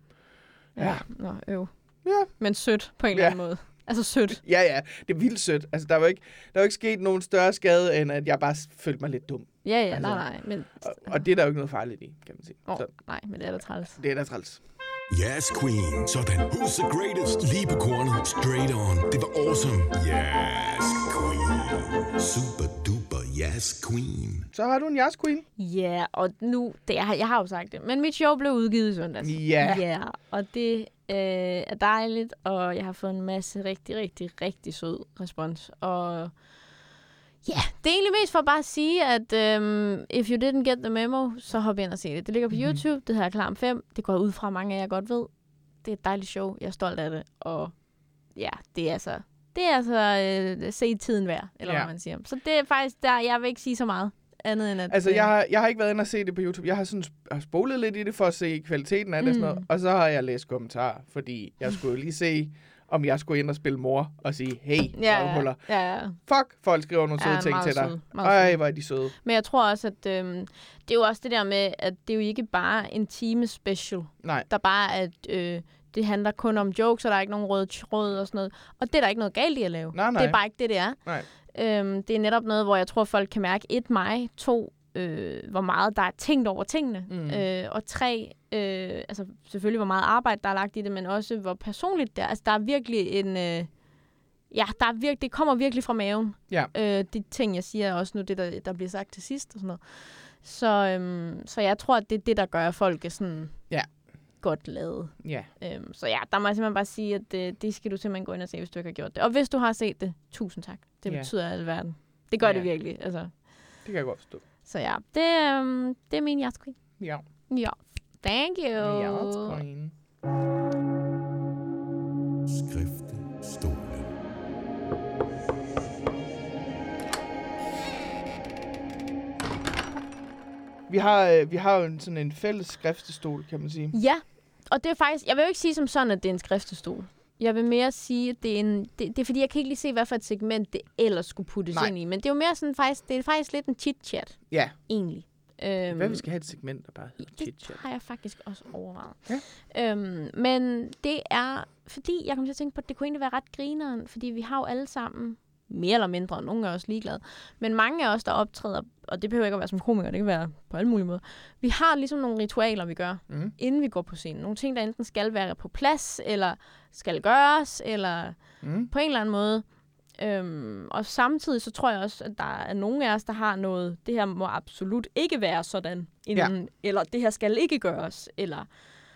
Ja. Nå, øv. Ja. Men sødt på en eller Ja. anden måde. Altså sødt. Ja, ja, det er vildt sødt. Altså, der var ikke, der var ikke sket nogen større skade, end at jeg bare følte mig lidt dum. Ja, ja, Altså, nej, nej. Men, Og, og det er der jo ikke noget farligt i, kan man sige. åh, Så nej, men det er da træls. det er da træls. Yes, Queen. Sådan. Who's the greatest? Lige på kornet. Straight on. Det var awesome. Yes, Queen. Super duper yes, Queen. Så har du en Yes Queen. Ja, og nu, det, jeg, har, jeg har jo sagt det, men mit show blev udgivet i søndags. Ja. Ja, og det øh, er dejligt, og jeg har fået en masse rigtig, rigtig, rigtig sød respons. Og Ja, det er egentlig mest for bare at sige, at um, if you didn't get the memo, så hop ind og se det. Det ligger på mm-hmm. YouTube, det hedder Klar om fem. Det går ud fra mange af jer godt ved. Det er et dejligt show, jeg er stolt af det. Og ja, det er altså, det er altså uh, se tiden værd, eller ja. hvad man siger. Så det er faktisk der, jeg vil ikke sige så meget. Andet end at, altså, jeg har, jeg har ikke været inde og se det på YouTube. Jeg har sådan har spolet lidt i det for at se kvaliteten af det. Mm. Sådan noget. Og så har jeg læst kommentarer, fordi jeg skulle lige se, om jeg skulle ind og spille mor og sige, hey, ja, ja, ja. Fuck, folk skriver nogle søde ja, ting til dig. Sød, Ej, hvor er de søde. Men jeg tror også, at øhm, det er jo også det der med, at det er jo ikke bare en time special. Nej. Der bare at øh, det handler kun om jokes, og der er ikke nogen røde tråd og sådan noget. Og det er der ikke noget galt i at lave. Nej, nej. Det er bare ikke det, det er. Nej. Øhm, det er netop noget, hvor jeg tror, folk kan mærke, et, mig, to, øh, hvor meget der er tænkt over tingene, mm. øh, og tre, øh, altså selvfølgelig, hvor meget arbejde der er lagt i det, men også, hvor personligt det er. Altså, der er virkelig en, øh, ja, der er virkelig, det kommer virkelig fra maven. Ja. Øh, de ting, jeg siger, er også nu det, der, der bliver sagt til sidst og sådan noget. Så, øhm, så jeg tror, at det er det, der gør, at folk er sådan... Ja. godt lavet. Ja. Øhm, så ja, der må jeg simpelthen bare sige, at det, det skal du simpelthen gå ind og se, hvis du ikke har gjort det. Og hvis du har set det, tusind tak. Det ja. betyder alverden. Det gør ja. det virkelig. Altså. Det kan jeg godt forstå. Så ja, det, um, det er min hjerteskrin. Ja. Ja. Thank you. Hjerteskrin. Skriftestolen. Vi har, øh, vi har jo en, sådan en fælles skriftestol, kan man sige. Ja, og det er faktisk... Jeg vil jo ikke sige som sådan, at det er en skriftestol. Jeg vil mere sige, at det er en... Det, det er fordi, jeg kan ikke lige se, hvad for et segment det ellers skulle puttes Nej. ind i. Men det er jo mere sådan faktisk... Det er faktisk lidt en chit-chat. Ja. Egentlig. Øhm, hvad vi skal have et segment, der bare hedder chit-chat. Det har jeg faktisk også overvejet. Ja. Øhm, men det er... Fordi jeg kom til at tænke på, at det kunne egentlig være ret grineren. Fordi vi har jo alle sammen... mere eller mindre, og nogle er også ligeglade. Men mange af os, der optræder, og det behøver ikke at være som komikere, det kan være på alle mulige måder, vi har ligesom nogle ritualer, vi gør, mm. inden vi går på scenen. Nogle ting, der enten skal være på plads, eller skal gøres, eller mm. på en eller anden måde. Øhm, og samtidig så tror jeg også, at der er nogle af os, der har noget, det her må absolut ikke være sådan, inden, ja. eller det her skal ikke gøres, eller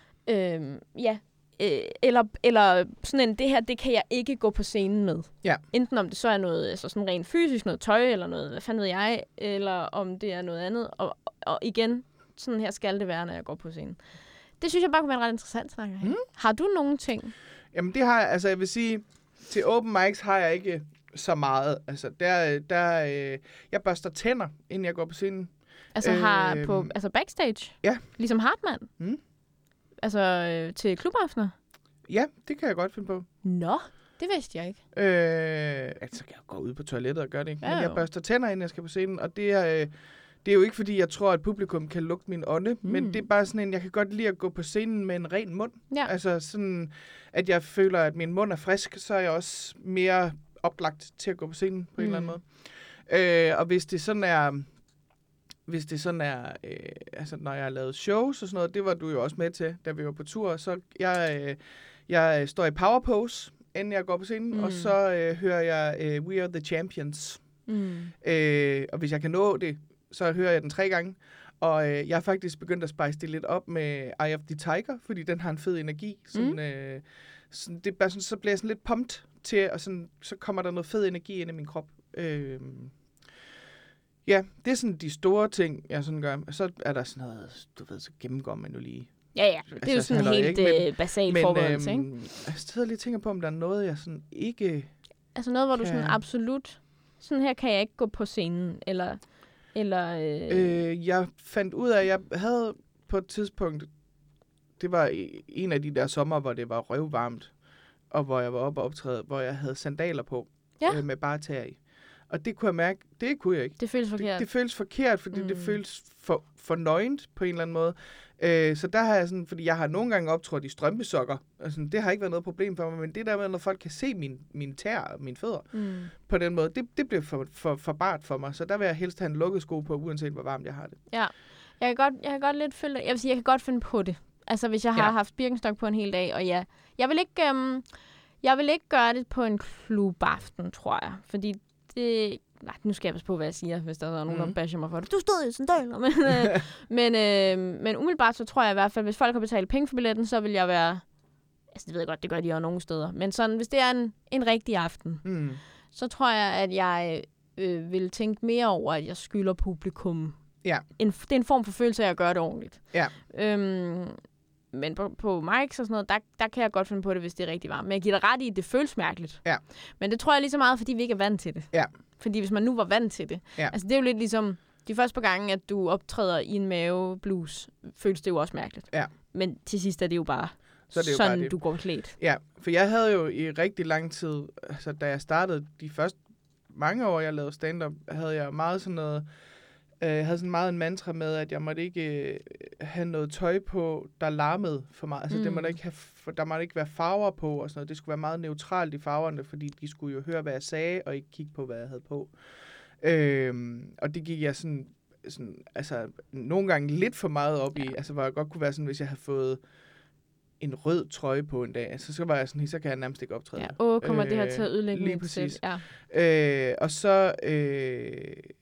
øhm, ja, Øh, eller, eller sådan en, det her, det kan jeg ikke gå på scenen med. Ja. Enten om det så er noget altså sådan rent fysisk, noget tøj, eller noget, hvad fanden ved jeg, eller om det er noget andet. Og, og igen, sådan her skal det være, når jeg går på scenen. Det synes jeg bare kunne være en ret interessant snak. Mm. Har du nogle ting? Jamen det har jeg, altså jeg vil sige, til open mics har jeg ikke så meget. Altså der, der øh, jeg børster tænder, inden jeg går på scenen. Altså øh, har på, altså backstage? Ja. Ligesom Hartmann? Mm. Altså øh, til klubaftener? Ja, det kan jeg godt finde på. Nå, det vidste jeg ikke. Øh, altså kan jeg gå ud på toilettet og gøre det, ikke? Ja, men jeg børster tænder, inden jeg skal på scenen, og det er, øh, det er jo ikke, fordi jeg tror, at publikum kan lugte min ånde, mm. men det er bare sådan en, jeg kan godt lide at gå på scenen med en ren mund. Ja. Altså sådan, at jeg føler, at min mund er frisk, så er jeg også mere oplagt til at gå på scenen på mm. en eller anden måde. Øh, og hvis det sådan er... Hvis det sådan er, øh, altså når jeg har lavet shows og sådan noget, det var du jo også med til, da vi var på tur, så jeg, øh, jeg står i power pose, inden jeg går på scenen, mm. og så øh, hører jeg øh, We Are The Champions. Mm. Øh, og hvis jeg kan nå det, så hører jeg den tre gange. Og øh, jeg har faktisk begyndt at spice det lidt op med Eye of the Tiger, fordi den har en fed energi. Sådan, mm. øh, sådan, det er bare sådan, så bliver jeg sådan lidt pumped til, og sådan, så kommer der noget fed energi ind i min krop. Øh, Ja, det er sådan de store ting, jeg sådan gør. Så er der sådan noget, du ved, så gennemgår man jo lige. Ja, ja. Det er altså, jo sådan helt øh, basalt forberedelse, ikke? Jeg sidder lige og tænker på, om der er noget, jeg sådan ikke Altså noget, hvor kan... du sådan absolut, sådan her kan jeg ikke gå på scenen, eller... eller øh... Øh, jeg fandt ud af, at jeg havde på et tidspunkt, det var en af de der sommer, hvor det var røvvarmt, og hvor jeg var oppe og optræde, hvor jeg havde sandaler på, ja. øh, med bare tæer i. Og det kunne jeg mærke, det kunne jeg ikke. Det føles forkert. Det, det føles forkert, fordi mm. det føles for, for nøgent på en eller anden måde. Øh, så der har jeg sådan, fordi jeg har nogle gange optrådt i strømpesokker, og sådan, det har ikke været noget problem for mig, men det der med, når folk kan se min, mine tæer og mine fødder mm. på den måde, det, det bliver for, for, for bart for mig. Så der vil jeg helst have en lukket sko på, uanset hvor varmt jeg har det. Ja, jeg kan godt, jeg kan godt lidt følge, jeg vil sige, jeg kan godt finde på det. Altså hvis jeg har ja. haft Birkenstock på en hel dag, og ja, jeg vil ikke, øhm, jeg vil ikke gøre det på en klubaften, tror jeg, fordi det... Nej, nu skal jeg passe på, hvad jeg siger, hvis der er nogen, mm. der basher mig for det. Du stod i sandaler. Men, øh, men, øh, men umiddelbart, så tror jeg i hvert fald, hvis folk har betalt penge for billetten, så vil jeg være... Altså, det ved jeg godt, det gør de jo nogle steder. Men sådan, hvis det er en, en rigtig aften, mm. så tror jeg, at jeg øh, vil tænke mere over, at jeg skylder publikum. Ja. En, det er en form for følelse af at gøre det ordentligt. Ja. Øhm, men på, på mics og sådan noget, der, der kan jeg godt finde på det, hvis det er rigtig varmt. Men jeg giver dig ret i, at det føles mærkeligt. Ja. Men det tror jeg lige så meget, fordi vi ikke er vant til det. Ja. Fordi hvis man nu var vant til det. Ja. Altså det er jo lidt ligesom, de første par gange, at du optræder i en maveblues, føles det jo også mærkeligt. Ja. Men til sidst er det jo bare så er det jo sådan, bare det. Du går klædt. Ja, for jeg havde jo i rigtig lang tid, altså da jeg startede de første mange år, jeg lavede stand-up, havde jeg meget sådan noget, øh, havde sådan meget en mantra med, at jeg måtte ikke øh, have noget tøj på, der larmede for meget. Altså Mm. det måtte ikke have, der måtte ikke være farver på og sådan noget. Det skulle være meget neutralt i farverne, fordi de skulle jo høre, hvad jeg sagde, og ikke kigge på, hvad jeg havde på. Øhm, og det gik jeg sådan, sådan, altså nogle gange lidt for meget op i, ja. Altså hvor jeg godt kunne være sådan, hvis jeg havde fået en rød trøje på en dag, så, så var jeg sådan, så kan jeg nærmest ikke optræde. Ja, åh, kommer øh, det her til at Øh, ødelægge lige mit præcis. sæt? Ja. Øh, og så, øh,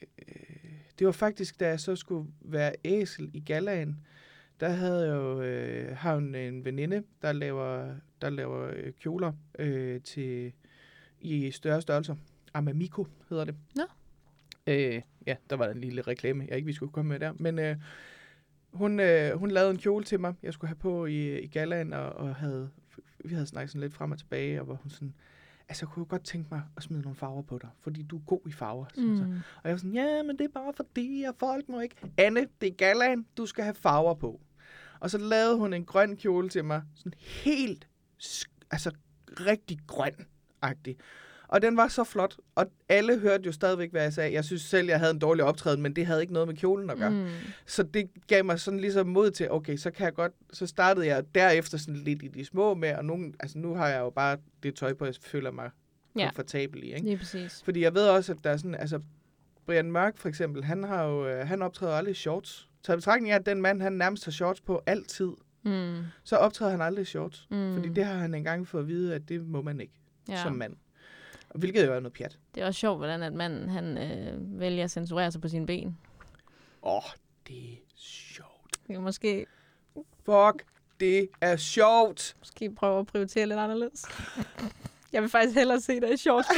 det var faktisk, da jeg så skulle være æsel i gallaen, der havde jeg jo, øh, har en, en veninde, der laver, der laver øh, kjoler øh, til, i større størrelser. Amamiko hedder det. Nå. Øh, ja, der var en lille reklame, jeg ikke vi skulle komme med der, men øh, hun, øh, hun lavede en kjole til mig, jeg skulle have på i, i gallaen, og, og havde, vi havde snakket sådan lidt frem og tilbage, og hvor hun sådan, altså jeg kunne jo godt tænke mig at smide nogle farver på dig, fordi du er god i farver. Mm. Så. Og jeg var sådan, ja, men det er bare fordi, at folk må ikke. Anne, det er gallaen, du skal have farver på. Og så lavede hun en grøn kjole til mig, sådan helt, altså rigtig grøn-agtig. Og den var så flot, og alle hørte jo stadigvæk, hvad jeg sagde. Jeg synes selv, jeg havde en dårlig optræden, men det havde ikke noget med kjolen at gøre. Mm. Så det gav mig sådan ligesom mod til, okay, så kan jeg godt, så startede jeg derefter sådan lidt i de små med, og nogen, altså nu har jeg jo bare det tøj på, jeg føler mig ja. komfortabel i, ikke? Lige præcis. Fordi jeg ved også, at der er sådan, altså Brian Mørk for eksempel, han har jo, han optræder aldrig i shorts. Så i betragtning af, at den mand, han nærmest har shorts på altid, mm. så optræder han aldrig i shorts. Mm. Fordi det har han engang fået at vide, at det må man ikke ja. som mand. Hvilket jo er noget pjat. Det er også sjovt, hvordan at manden han, øh, vælger at censurere sig på sine ben. Åh, oh, det er sjovt. Det er måske... Fuck, det er sjovt. Måske prøve at prioritere lidt anderledes. Jeg vil faktisk hellere se dig i shorts.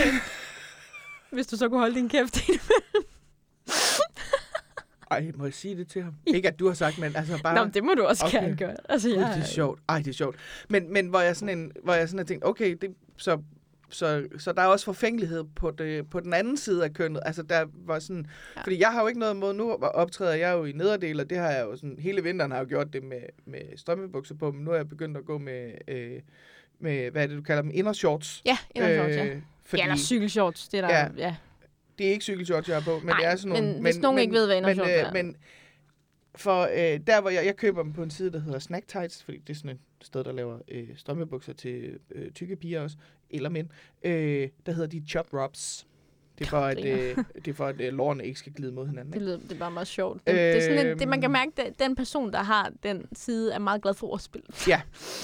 Hvis du så kunne holde din kæft i det. Ej, må jeg sige det til ham? Ikke at du har sagt, men altså bare... Nå, men det må du også okay. gerne gøre. Altså, jeg... Det er sjovt. Ej, det er sjovt. Men, men hvor jeg sådan en, hvor jeg sådan har tænkt, okay, det, så... Så, så der er også forfængelighed på, det, på den anden side af kønnet. Altså der var sådan, ja. Fordi jeg har jo ikke noget mod, nu optræder jeg jo i nederdel, og det har jeg jo sådan, hele vinteren har jeg jo gjort det med, med strømpebukser på, men nu er jeg begyndt at gå med, øh, med hvad er det, du kalder dem, indershorts. Ja, indershorts, øh, ja. Fordi, ja, eller cykelshorts, det der, ja. ja. Det er ikke cykelshorts, jeg har på, men Nej, det er sådan nogle... men, men hvis nogen men, ikke ved, hvad indershorts men, er. Men for øh, der, hvor jeg, jeg køber dem på en side, der hedder Snack Tights, fordi det er sådan et sted, der laver øh, strømpebukser til øh, tykke piger også, eller mænd, øh, der hedder de Chop Rubs. Det er for, at, øh, det er for, at øh, lårene ikke skal glide mod hinanden. Det, lyder, det er bare meget sjovt. Det, øh, det er sådan en, det, man kan mærke, at den person, der har den side, er meget glad for ordspil. Ja.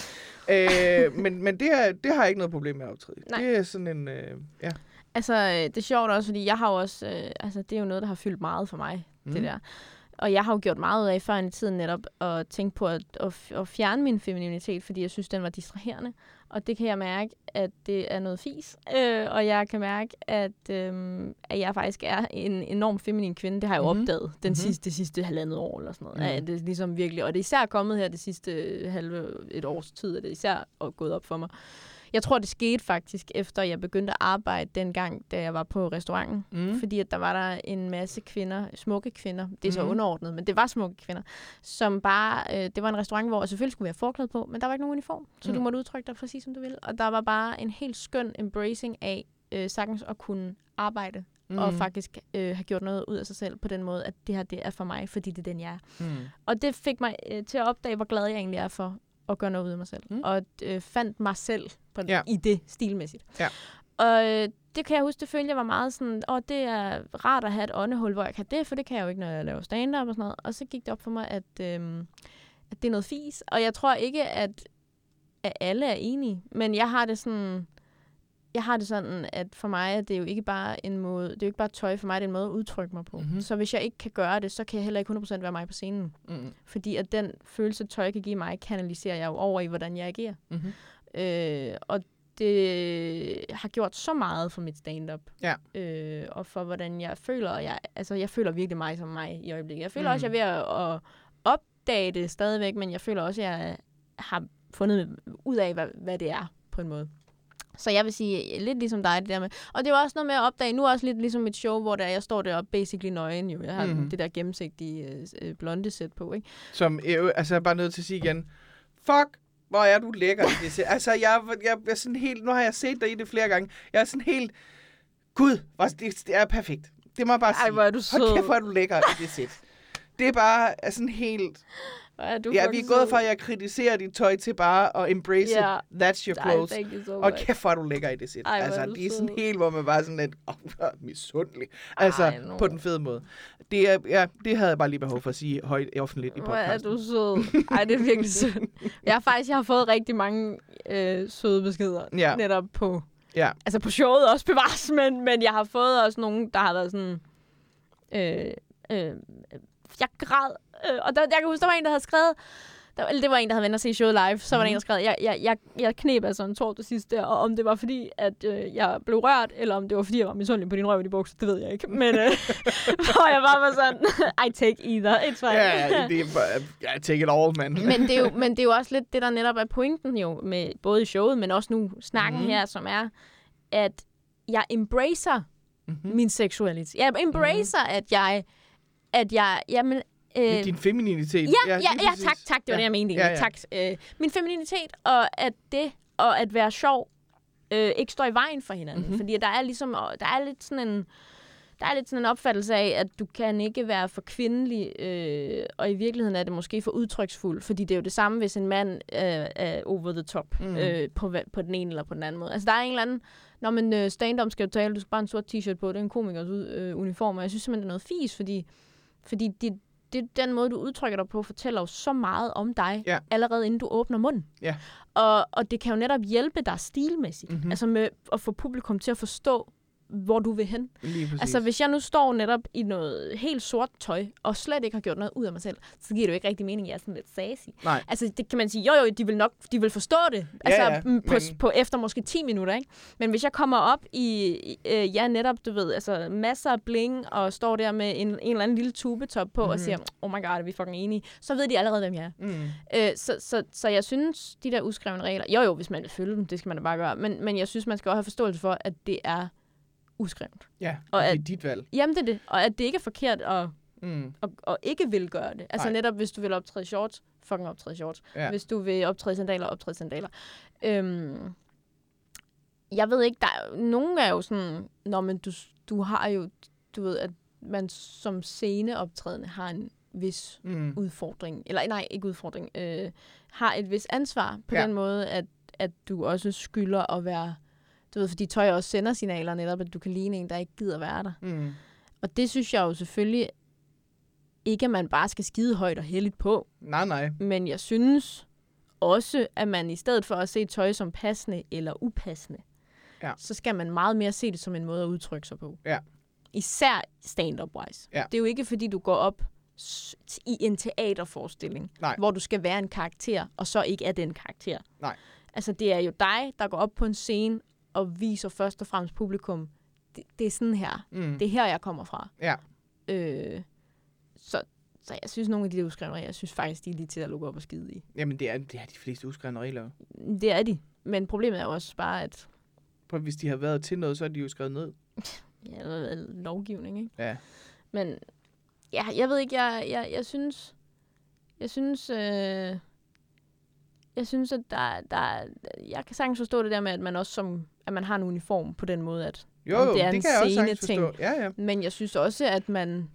øh, men men det, er, det har jeg ikke noget problem med at optræde. Nej. Det er sådan en... Øh, ja. Altså, det er sjovt også, fordi jeg har også... Øh, altså, det er jo noget, der har fyldt meget for mig, mm. det der. Og jeg har jo gjort meget ud af før i tiden netop at tænke på at, at, at fjerne min femininitet, fordi jeg synes, den var distraherende. Og det kan jeg mærke, at det er noget fis. Øh, og jeg kan mærke, at, øh, at jeg faktisk er en enorm feminin kvinde. Det har jeg jo mm-hmm. opdaget den mm-hmm. sidste, det sidste halvandet år eller sådan noget. Mm. Ja, det er ligesom virkelig, og det er især kommet her det sidste halve et års tid, og det er især gået op for mig. Jeg tror, det skete faktisk, efter jeg begyndte at arbejde dengang, da jeg var på restauranten. Mm. Fordi at der var der en masse kvinder, smukke kvinder, det er så mm. underordnet, men det var smukke kvinder, som bare, øh, det var en restaurant, hvor selvfølgelig skulle vi have forklæde på, men der var ikke nogen uniform, så mm. du måtte udtrykke dig præcis, som du ville. Og der var bare en helt skøn embracing af øh, sagtens at kunne arbejde, mm. og faktisk øh, have gjort noget ud af sig selv på den måde, at det her, det er for mig, fordi det er den, jeg er. Mm. Og det fik mig øh, til at opdage, hvor glad jeg egentlig er for at gøre noget ud af mig selv. Mm. Og øh, fandt mig selv på, ja. i det stilmæssigt. Ja. Og øh, det kan jeg huske, det følte jeg var meget sådan, åh, det er rart at have et åndehul, hvor jeg kan det, for det kan jeg jo ikke, når jeg laver stand-up og sådan noget. Og så gik det op for mig, at, øh, at det er noget fis. Og jeg tror ikke, at, at alle er enige, men jeg har det sådan... Jeg har det sådan, at for mig er det jo ikke bare en måde, det er jo ikke bare tøj, for mig det er en måde at udtrykke mig på. Mm-hmm. Så hvis jeg ikke kan gøre det, så kan jeg heller ikke hundrede procent være mig på scenen. Mm-hmm. Fordi at den følelse, tøj kan give mig, kanaliserer jeg jo over i, hvordan jeg agerer. Mm-hmm. Øh, og det har gjort så meget for mit stand-up. Ja. Øh, og for, hvordan jeg føler. Og jeg, altså, jeg føler virkelig mig som mig i øjeblikket. Jeg føler Mm. også, at jeg er ved at, at opdage det stadigvæk, men jeg føler også, at jeg har fundet ud af, hvad, hvad det er på en måde. Så jeg vil sige, lidt ligesom dig, det der med. Og det er jo også noget med at opdage, nu er også lidt ligesom et show, hvor der, jeg står deroppe basically nøgen jo. Jeg har Mhm. det der gennemsigtige øh, blonde sæt på, ikke? Som, øh, altså jeg er bare nødt til at sige igen, fuck, hvor er du lækker i det sæt. Altså jeg, jeg, jeg er sådan helt, nu har jeg set dig i det flere gange, jeg er sådan helt, gud, hvor, det, det er perfekt. Det må jeg bare sige. Ej, hvor er du sød. Hold kæft, hvor er du lækker i det sæt. Det er bare sådan helt... Er du Ja, vi er gået fra, at jeg kritiserer dit tøj, til bare at embrace Ja. it. That's your Ej, clothes. thank you so Og much. kæft, hvor er du lækker i det sæt. Ej, hvor Altså, er du det er sådan sød. helt, hvor man bare sådan lidt, åh, oh, misundelig. Altså, Ej, no. på den fede måde. Det, er, ja, det havde jeg bare lige behov for at sige højt offentligt i Hvor er podcasten. du sød. Ej, det er virkelig sødt. Jeg har faktisk jeg har fået rigtig mange øh, søde beskeder. Ja. Netop på, Ja. altså på showet også bevares, men, men jeg har fået også nogle, der har været sådan... Øh, øh, jeg græd. Øh, og der, jeg kan huske, der var en, der havde skrevet... Der, eller det var en, der havde vendt at se showet live. Så var der en, der skrev, jeg, jeg, jeg, jeg kneb altså en tår til sidst der, og om det var fordi, at øh, jeg blev rørt, eller om det var fordi, jeg var misundelig på din røv i de bukser, det ved jeg ikke. Men øh, hvor jeg bare var sådan, I take either, it's fine. Ja, ja, det er bare, ja, take it all, man. men, det er jo, men det er jo også lidt det, der netop er pointen jo, med både i showet, men også nu snakken Mhm. her, som er, at jeg embracer Mm-hmm. min seksualitet. Jeg embracer, mm-hmm. at jeg, at jeg, jamen, øh, Din femininitet. Ja, ja, lige ja, præcis. tak, tak. Det var Ja. det, jeg mente. Ja, Ja, ja. Tak. Øh, min femininitet, og at det, og at være sjov, øh, ikke står i vejen for hinanden. Mhm. Mm-hmm. Fordi der er ligesom, der er lidt sådan en, der er lidt sådan en opfattelse af, at du kan ikke være for kvindelig, øh, og i virkeligheden er det måske for udtryksfuld, fordi det er jo det samme, hvis en mand øh, er over the top, Mm. mm. øh, på, hva- på den ene eller på den anden måde. Altså, der er en eller anden, når man øh, stand-up skal jo tale, du skal bare en sort t-shirt på, det er en komikers øh, uniform, og jeg synes simpelthen, det er noget fis, fordi, fordi det, det, den måde, du udtrykker dig på, fortæller jo så meget om dig, Ja. allerede inden du åbner munden. Ja. Og, og det kan jo netop hjælpe dig stilmæssigt, Mhm. mm-hmm. altså med at få publikum til at forstå, hvor du vil hen. Lige præcis. Altså, hvis jeg nu står netop i noget helt sort tøj, og slet ikke har gjort noget ud af mig selv, så giver det jo ikke rigtig mening, at jeg er sådan lidt sassy. Nej. Altså, det kan man sige, jo jo, de vil nok de vil forstå det. Altså, ja, mm, på, men- på efter måske ti minutter, ikke? Men hvis jeg kommer op i, i øh, ja, netop, du ved, altså masser af bling, og står der med en, en eller anden lille tubetop på, mm. og siger, oh my god, er vi fucking enige, så ved de allerede, hvem jeg er. Mm. Øh, så, så, så jeg synes, de der uskrevne regler, jo jo, hvis man vil følge dem, det skal man da bare gøre, men, men jeg synes, man skal også have forståelse for, at det er uskrevet. Ja, Og og det at- er dit valg. Jamen, det er det. Og at det ikke er forkert at, Mm. at, at ikke vil gøre det. Altså Nej. netop, hvis du vil optræde i shorts, fucking optræde i shorts. Ja. Hvis du vil optræde i sandaler, optræde i sandaler. Øhm, jeg ved ikke, der er, nogen er jo sådan, når men du, du har jo, du ved, at man som sceneoptrædende har en vis Mm. udfordring, eller nej, ikke udfordring, øh, har et vis ansvar på Ja. den måde, at, at du også skylder at være, du ved, fordi tøj også sender signaler netop, at du kan ligne en, der ikke gider være der. Mm. Og det synes jeg jo selvfølgelig ikke, at man bare skal skide højt og heldigt på, Nej, nej. men jeg synes også, at man i stedet for at se tøj som passende eller upassende, Ja. så skal man meget mere se det som en måde at udtrykke sig på. Ja. Især stand-up-wise. Ja. Det er jo ikke, fordi du går op s- i en teaterforestilling, Nej. hvor du skal være en karakter, og så ikke er den karakter. Nej. Altså, det er jo dig, der går op på en scene og viser først og fremmest publikum, det, det er sådan her. Mm. Det er her, jeg kommer fra. Ja. Øh, så, så jeg synes, nogle af de der udskrevne regler, jeg synes faktisk, de er lige til at lukke op og skide i. Jamen, det er, det er de fleste uskrevne regler. Det er de. Men problemet er jo også bare, at Prøv, hvis de har været til noget, så er de jo skrevet ned. ja, eller lovgivning, ikke? Ja. Men ja, jeg ved ikke, jeg, jeg, jeg synes, jeg synes, øh, jeg synes, at der, der, jeg kan sagtens forstå det der med, at man også som, at man har en uniform på den måde, at Jo, om jo, det er det en kan jeg også sagtens sceneting. forstå. Ja, ja. Men jeg synes også, at man,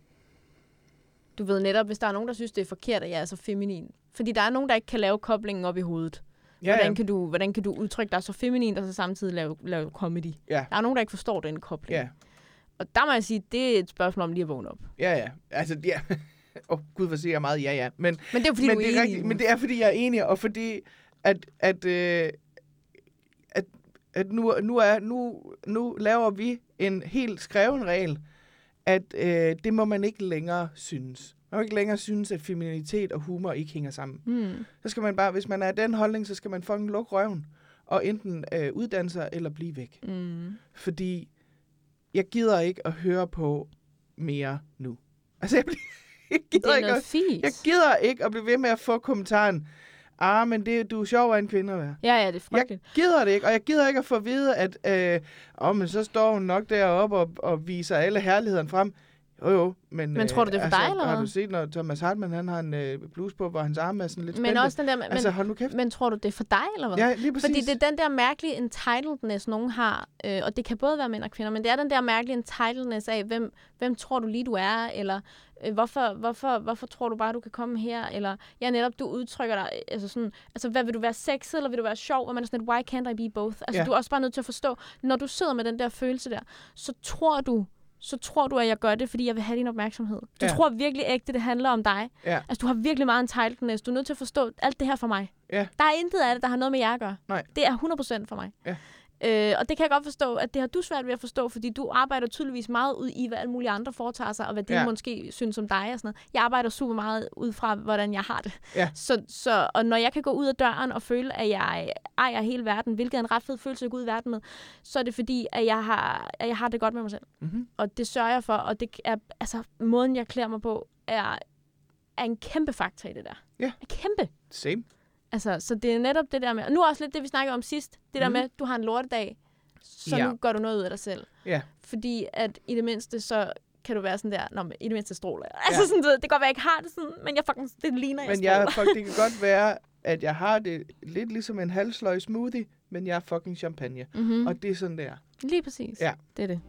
du ved netop, hvis der er nogen, der synes, det er forkert, at jeg er så feminin. Fordi der er nogen, der ikke kan lave koblingen op i hovedet. Ja, hvordan, ja. kan du, hvordan kan du udtrykke dig så feminin, og så samtidig lave, lave comedy? Ja. Der er nogen, der ikke forstår den kobling. Ja, Og der må jeg sige, det er et spørgsmål om lige at vågne op. ja, ja. Altså, ja. Åh, oh, gud, hvor siger jeg meget ja, ja. Men, Men det er jo fordi, men, du er det er enig. rigtigt, men det er, fordi jeg er enig, og fordi, at, at, øh, at, at nu, nu, er, nu, nu laver vi en helt skreven regel, at øh, det må man ikke længere synes. Man må ikke længere synes, at femininitet og humor ikke hænger sammen. Hmm. Så skal man bare, hvis man er af den holdning, så skal man fucking lukke røven. og enten øh, uddanne sig eller blive væk. Mm. Fordi jeg gider ikke at høre på mere nu. Altså, jeg, bliver, jeg, gider Det er ikke noget at, fis. jeg gider ikke at blive ved med at få kommentaren, ah, men det, du er sjov af en kvinde at være. Ja, ja, det er Jeg frygteligt. gider det ikke, og jeg gider ikke at få at vide, at øh, oh, men så står hun nok deroppe og, og viser alle herligheden frem. Jo, jo, men... Men tror du, det er for altså, dig, eller har hvad? du set, når Thomas Hartmann, han har en øh, bluse på, hvor hans arme er sådan lidt Men spændte? også den der... Men, Altså, hold nu kæft. men tror du, det er for dig, eller hvad? Ja, lige præcis. Fordi det er den der mærkelige entitledness, nogen har, øh, og det kan både være mænd og kvinder, men det er den der mærkelige entitledness af, hvem, hvem tror du lige, du er, eller øh, hvorfor, hvorfor, hvorfor tror du bare, du kan komme her, eller ja, netop, du udtrykker dig, altså sådan, altså hvad, vil du være sexet, eller vil du være sjov, og man er sådan et, why can't I be both? Altså, Ja. du er også bare nødt til at forstå, når du sidder med den der følelse der, så tror du, så tror du, at jeg gør det, fordi jeg vil have din opmærksomhed. Du Ja. tror virkelig ægte, det handler om dig. Ja. Altså, du har virkelig meget entitledness. Du er nødt til at forstå alt det her for mig. Ja. Der er intet af det, der har noget med jer at gøre. Nej. Det er hundrede procent for mig. Ja. Øh, og det kan jeg godt forstå, at det har du svært ved at forstå, fordi du arbejder tydeligvis meget ud i, hvad alle mulige andre foretager sig, og hvad de Ja. måske synes om dig og sådan noget. Jeg arbejder super meget ud fra, hvordan jeg har det. Ja. Så, så, og når jeg kan gå ud af døren og føle, at jeg ejer hele verden, hvilket er en ret fed følelse at gå ud i verden med, så er det fordi, at jeg har, at jeg har det godt med mig selv. Mm-hmm. Og det sørger jeg for, og det er, altså, måden, jeg klæder mig på, er, er en kæmpe faktor i det der. Ja. En kæmpe. Same. Altså, så det er netop det der med, og nu også lidt det, vi snakkede om sidst, det mm. der Mhm. med, du har en lortedag, så Ja. nu gør du noget ud af dig selv. Ja. Fordi at i det mindste, så kan du være sådan der, nå, men i det mindste stråler jeg. Ja. Altså sådan, du ved, det kan godt være, jeg ikke har det sådan, men jeg fucking, det ligner, jeg Men stråler. jeg, fuck, det kan godt være, at jeg har det lidt ligesom en halvsløj smoothie, men jeg er fucking champagne. Mm-hmm. Og det er sådan, det er. Lige præcis. Ja. Det er det.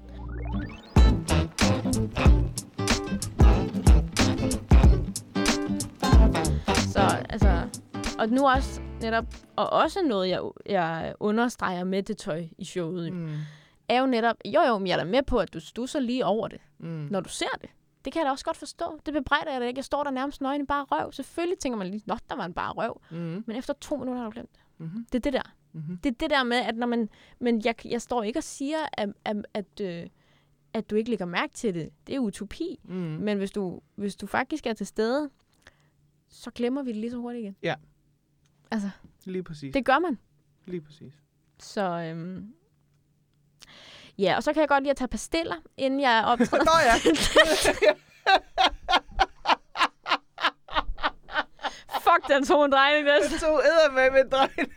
Så altså, og nu også netop, og også noget, jeg, jeg understreger med det tøj i showet, mm. Mm. er jo netop, jo jo, men jeg er da med på, at du stusser lige over det, Mm. når du ser det. Det kan jeg da også godt forstå. Det bebrejder jeg da ikke. Jeg står der nærmest nøgen i bare røv. Selvfølgelig tænker man lige, nå, der var en bare røv. Mm. Men efter to minutter har du glemt det. Mm-hmm. Det er det der. Mm-hmm. Det er det der med, at når man... Men jeg, jeg står ikke og siger, at, at, at, øh, at du ikke lægger mærke til det. Det er utopi. Mm. Men hvis du, hvis du faktisk er til stede, så glemmer vi det lige så hurtigt igen. Ja. Altså, Lige præcis. det gør man. Lige præcis. Så... Øhm, ja, og så kan jeg godt lide at tage pastiller, inden jeg optræder. Nå ja. Fuck, den tog en drejning næsten. Jeg tog æder med med drejning.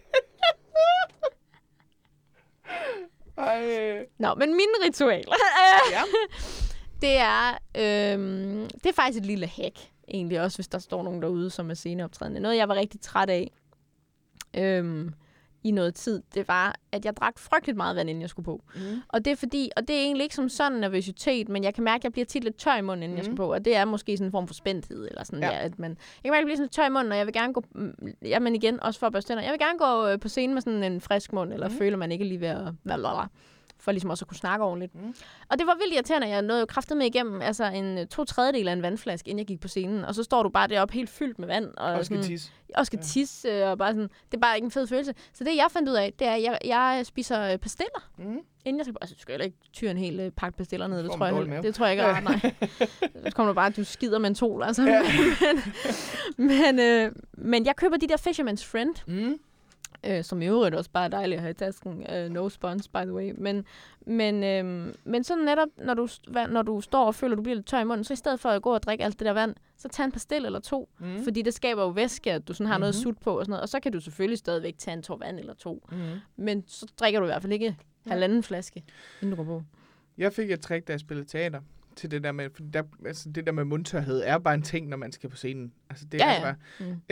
Ej. Nå, men mine ritualer, Ja. det er, øhm, det er faktisk et lille hack, egentlig også, hvis der står nogen derude, som er sceneoptrædende. Noget, jeg var rigtig træt af øhm, i noget tid, det var, at jeg drak frygteligt meget vand, inden jeg skulle på. Mm. Og det er fordi, og det er egentlig ikke som sådan nervøsitet, men jeg kan mærke, at jeg bliver tit lidt tør i munden, inden mm. jeg Mm. skal på. Og det er måske sådan en form for spændthed, eller sådan Ja. der, at man... Jeg kan mærke, at jeg bliver sådan lidt tør i munden, og jeg vil gerne gå... mm, Jamen igen, også for at børste tænder. Jeg vil gerne gå øh, på scenen med sådan en frisk mund, eller Mm. mm. føler man ikke lige ved at... Blablabla, for ligesom også at kunne snakke ordentligt. Mm. Og det var vildt irriterende, jeg nåede jo kraftet med igennem altså en øh, to tredjedel af en vandflaske, inden jeg gik på scenen. Og så står du bare deroppe helt fyldt med vand. Og, Og skal sådan, tisse. og skal Ja. tisse, øh, og bare sådan... Det er bare ikke en fed følelse. Så det, jeg fandt ud af, det er, at jeg, jeg spiser øh, pastiller. Mm. Inden jeg skal... Altså, du skal heller ikke tyre en hel øh, pakke pastiller ned. Det Får tror, jeg, man dårlig heller- mave. det tror jeg ikke er rart, nej. Så kommer du bare, at du skider mentol, altså. Ja. men, men, øh, men jeg køber de der Fisherman's Friend, Mm. øh, som i øvrigt også bare er dejligt at have i tasken. Uh, no spons, by the way. Men, men, øh, men sådan netop, når du, når du står og føler, at du bliver lidt tør i munden, så i stedet for at gå og drikke alt det der vand, så tag en pastil eller to. Mm. Fordi det skaber jo væske, at du sådan har mm-hmm. noget Mhm. sut på og sådan noget. Og så kan du selvfølgelig stadigvæk tage en tår vand eller to. Mm. Men så drikker du i hvert fald ikke halvanden flaske, inden du går på. Jeg fik et trick, da jeg spillede teater, til det der med, fordi der, altså det der med mundtørhed er bare en ting, når man skal på scenen. Altså det Ja, er ja. bare, Mm.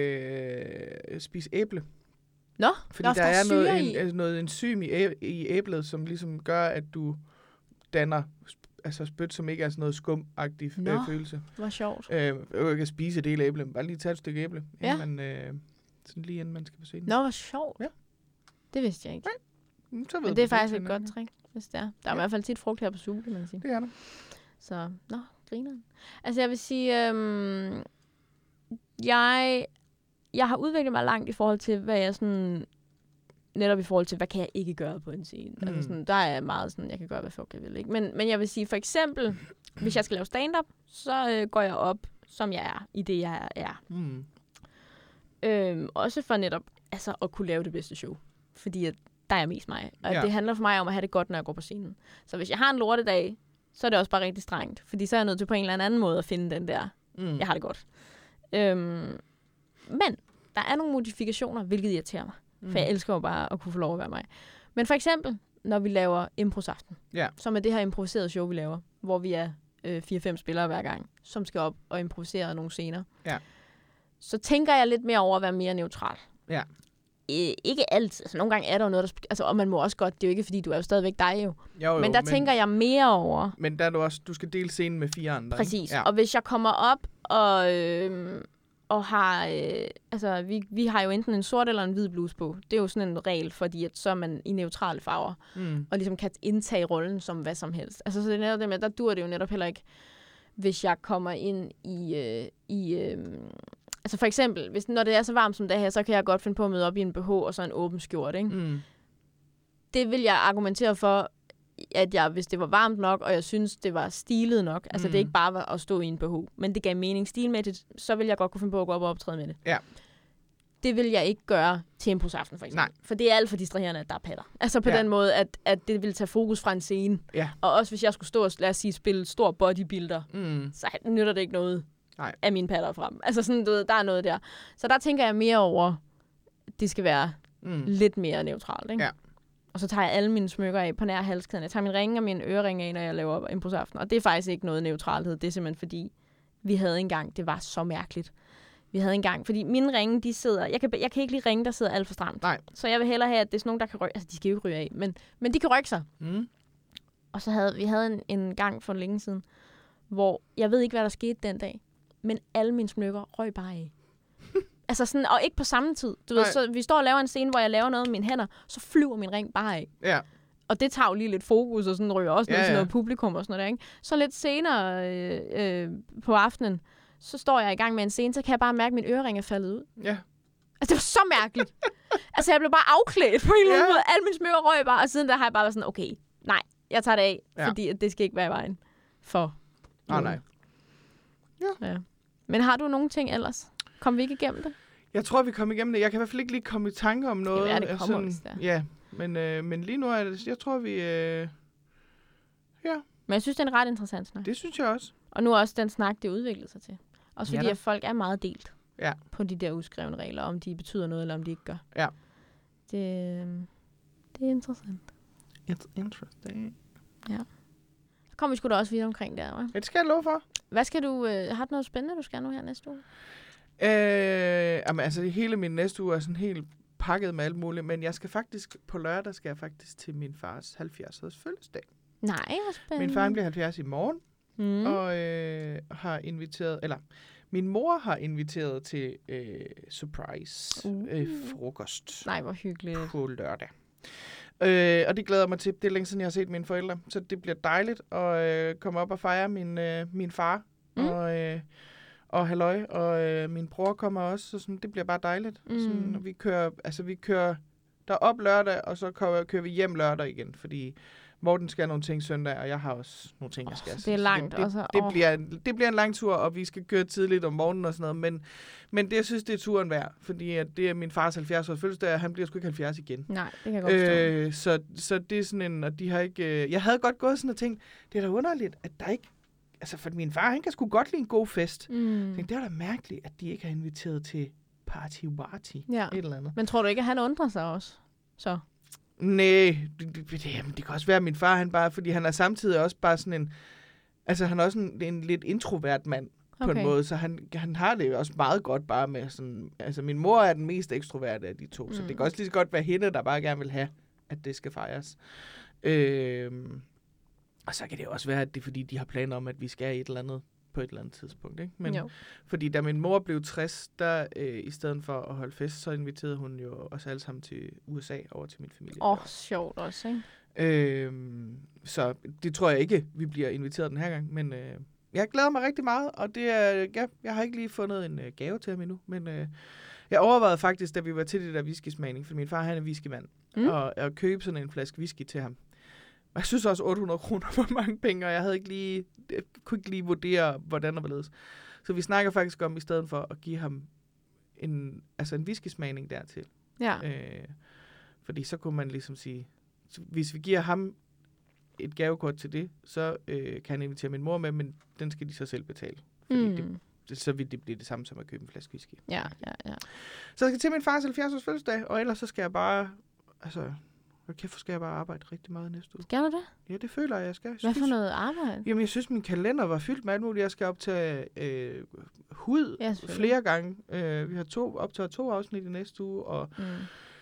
øh, spis æble. Nå, Fordi der, der, der er syre noget, i. en, altså noget enzym i, æ, i æblet, som ligesom gør, at du danner sp- altså spyt, som ikke er sådan noget skumagtig Nå. øh, følelse. Hvor sjovt. Øh, jeg kan spise et helt æble, men bare lige tage et stykke æble, Ja. inden man, øh, sådan lige inden man skal på scenen. Nå, hvor sjovt. Ja. Det vidste jeg ikke. Mm, så ved Men du det er faktisk et til godt noget. trick, hvis det er. Der er Ja. i hvert fald tit frugt her på suge, kan man sige. Det er der. Så, nå, griner. Altså, jeg vil sige, øhm, jeg, jeg har udviklet mig langt i forhold til, hvad jeg sådan... Netop i forhold til, hvad kan jeg ikke gøre på en scene. Mm. Altså sådan, der er meget sådan, jeg kan gøre, hvad fuck jeg vil. Ikke? Men, men jeg vil sige, for eksempel, hvis jeg skal lave stand-up, så øh, går jeg op, som jeg er, i det, jeg er. Mm. Øhm, også for netop altså, at kunne lave det bedste show. fordi at der er mest mig. Og Ja. det handler for mig om at have det godt, når jeg går på scenen. Så hvis jeg har en lortedag, så er det også bare rigtig strengt. Fordi så er jeg nødt til på en eller anden måde at finde den der, Mm. jeg har det godt. Øhm, men der er nogle modifikationer, hvilket irriterer mig. Mm. For jeg elsker jo bare at kunne få lov at være mig. Men for eksempel, når vi laver improsaften, Ja. som er det her improviserede show, vi laver, hvor vi er øh, fire-fem spillere hver gang, som skal op og improvisere nogle scener. Ja. Så tænker jeg lidt mere over at være mere neutral. Ja. Øh, ikke altid. Altså, nogle gange er der jo noget, der... Sp- altså, og man må også godt... Det er jo ikke, fordi du er jo stadigvæk dig jo. Jo, jo, men der men, tænker jeg mere over... Men der er du også... Du skal dele scenen med fire andre. Præcis. Ja. Og hvis jeg kommer op og... Øh, og har... Øh, altså, vi, vi har jo enten en sort eller en hvid bluse på. Det er jo sådan en regel, fordi at så er man i neutrale farver. Mm. Og ligesom kan indtage rollen som hvad som helst. Altså, så det er netop det med... Der dur det jo netop heller ikke, hvis jeg kommer ind i... Øh, i øh, altså for eksempel, hvis, når det er så varmt som det her, så kan jeg godt finde på at møde op i en B H og så en åben skjort, ikke? Mm. Det vil jeg argumentere for, at jeg, hvis det var varmt nok, og jeg synes, det var stilet nok, altså Mm. det ikke bare var at stå i en B H, men det gav mening stilmæssigt, så vil jeg godt kunne finde på at gå op og optræde med det. Ja. Det vil jeg ikke gøre til improsaften, for eksempel. Nej. For det er alt for distraherende, at der er patter. Altså på Ja. den måde, at, at det vil tage fokus fra en scene. Ja. Og også hvis jeg skulle stå og, lad os sige, spille stor bodybuilder, Mm. så nytter det ikke noget Nej. af mine patter frem. Altså sådan, du ved, der er noget der. Så der tænker jeg mere over, at det skal være Mm. lidt mere neutralt, ikke? Ja. Og så tager jeg alle mine smykker af på nær halskæden. Jeg tager min ringe og mine øreringe af, når jeg laver improsaften. Og det er faktisk ikke noget neutralhed. Det er simpelthen fordi, vi havde engang, det var så mærkeligt. Vi havde engang, fordi mine ringe, de sidder, jeg kan, jeg kan ikke lide ringe, der sidder alt for stramt. Nej. Så jeg vil hellere have, at det er sådan nogen, der kan ryge, altså de skal jo ikke ryge af, men, men de kan rykke sig. Mm. Og så havde vi havde en, en gang for længe siden, hvor jeg ved ikke, hvad der skete den dag, men alle mine smykker røg bare af. Altså sådan, og ikke på samme tid. Du ved, så vi står og laver en scene, hvor jeg laver noget med mine hænder, så flyver min ring bare af. Ja. Og det tager jo lige lidt fokus, og sådan ryger også Ja, noget til ja. noget publikum og sådan noget der, ikke? Så lidt senere øh, øh, på aftenen, så står jeg i gang med en scene, så kan jeg bare mærke, at min ørering er faldet ud. Ja. Altså, det var så mærkeligt. Altså, jeg blev bare afklædt på en eller anden Ja. måde. Alle mine smykker røg bare, og siden der har jeg bare været sådan, okay, nej, jeg tager det af, Ja. fordi at det skal ikke være i vejen for Ah, nogen. nej. Ja. Men har du nogle ting ellers? Kom vi ikke igennem det? Jeg tror, vi kommer igennem det. Jeg kan i hvert fald ikke lige komme i tanke om noget. være, det af kommer, sådan, hvis det er. Ja, men, øh, men lige nu er det... Jeg tror, vi... Øh, ja, Men jeg synes, det er en ret interessant snak. det synes jeg også. Og nu er også den snak, det udviklede sig til. Også Ja fordi, da. at folk er meget delt Ja. på de der uskrevne regler, om de betyder noget, eller om de ikke gør. Ja. Det, øh, det er interessant. It's interesting. Så kommer vi sgu da også videre omkring der, hva'? Ja, det skal jeg love for. Hvad skal du... Øh, har du noget spændende, du skal nu her næste uge? Øh, jamen, altså, det hele min næste uge er sådan helt pakket med alt muligt, men jeg skal faktisk, på lørdag skal jeg faktisk til min fars halvfjerds-års fødselsdag. Nej, hvor spændende. Min far bliver halvfjerds i morgen, Mm. mm. og øh, har inviteret, eller min mor har inviteret til øh, surprise Uh. øh, frokost Nej, hvor hyggeligt. på lørdag. Øh, og det glæder jeg mig til. Det er længe siden, jeg har set mine forældre, så det bliver dejligt at øh, komme op og fejre min, øh, min far. Mm. Og, øh, og halløj, og øh, min bror kommer også, så sådan, det bliver bare dejligt. Mm. Sådan, og vi kører, altså vi kører derop lørdag, og så kører, kører vi hjem lørdag igen, fordi Morten skal nogle ting søndag, og jeg har også nogle ting, jeg skal. Oh, det Så er langt. Det, det, også. det, Oh. bliver, det bliver en lang tur, og vi skal køre tidligt om morgenen og sådan noget, men, men det, jeg synes, det er turen værd, fordi at det er min fars halvfjerds-års fødselsdag, og han bliver sgu ikke halvfjerds igen. Nej, det kan jeg godt forstå. Øh, så, så det er sådan en, og de har ikke... Øh, jeg havde godt gået sådan og tænkt, det er da underligt, at der ikke... Altså, for min far, han kan sgu godt lide en god fest. Mm. Jeg tænkte, det er da mærkeligt, at de ikke har inviteret til party-warty. Ja. Et eller andet. Men tror du ikke, at han undrer sig også? Så. Nej, det, det, det, jamen, det kan også være, at min far, han bare... Fordi han er samtidig også bare sådan en... Altså, han er også en, en lidt introvert mand på Okay. en måde, så han, han har det jo også meget godt bare med sådan... Altså, min mor er den mest ekstroverte af de to, mm. så det kan også lige så godt være hende, der bare gerne vil have, at det skal fejres. Øh, og så kan det jo også være, at det er fordi, de har planer om, at vi skal et eller andet på et eller andet tidspunkt, ikke? Men, Jo. fordi da min mor blev tres, der øh, i stedet for at holde fest, så inviterede hun jo os alle sammen til U S A over til min familie. Åh, oh, sjovt også, ikke? Øhm, så det tror jeg ikke, vi bliver inviteret den her gang, men øh, jeg glæder mig rigtig meget, og det er, ja, jeg har ikke lige fundet en øh, gave til ham endnu, men øh, jeg overvejede faktisk, da vi var til det der whiskysmagning, for min far han er whiskyman, Mm. mm. og at købe sådan en flaske whisky til ham. Og jeg synes også otte hundrede kroner var mange penge, og jeg havde ikke lige, jeg kunne ikke lige vurdere, hvordan og hvorledes. Så vi snakker faktisk om, i stedet for at give ham en, altså en whiskysmagning dertil. Ja. Øh, Fordi så kunne man ligesom sige, hvis vi giver ham et gavekort til det, så øh, kan han invitere min mor med, men den skal de så selv betale. Fordi mm. det, det, så vil det blive det samme som at købe en flaske whisky. Ja, ja, ja. Så jeg skal til min fars halvfjerds års fødselsdag, og ellers så skal jeg bare, altså, hvor kæft, skal jeg bare arbejde rigtig meget næste uge. Skal du det? Ja, det føler jeg, jeg skal. Jeg Hvad synes, for noget arbejde? Jamen, jeg synes, min kalender var fyldt med alt muligt. Jeg skal optage øh, hud ja, flere gange. Øh, vi har to, optaget to afsnit i næste uge, og mm.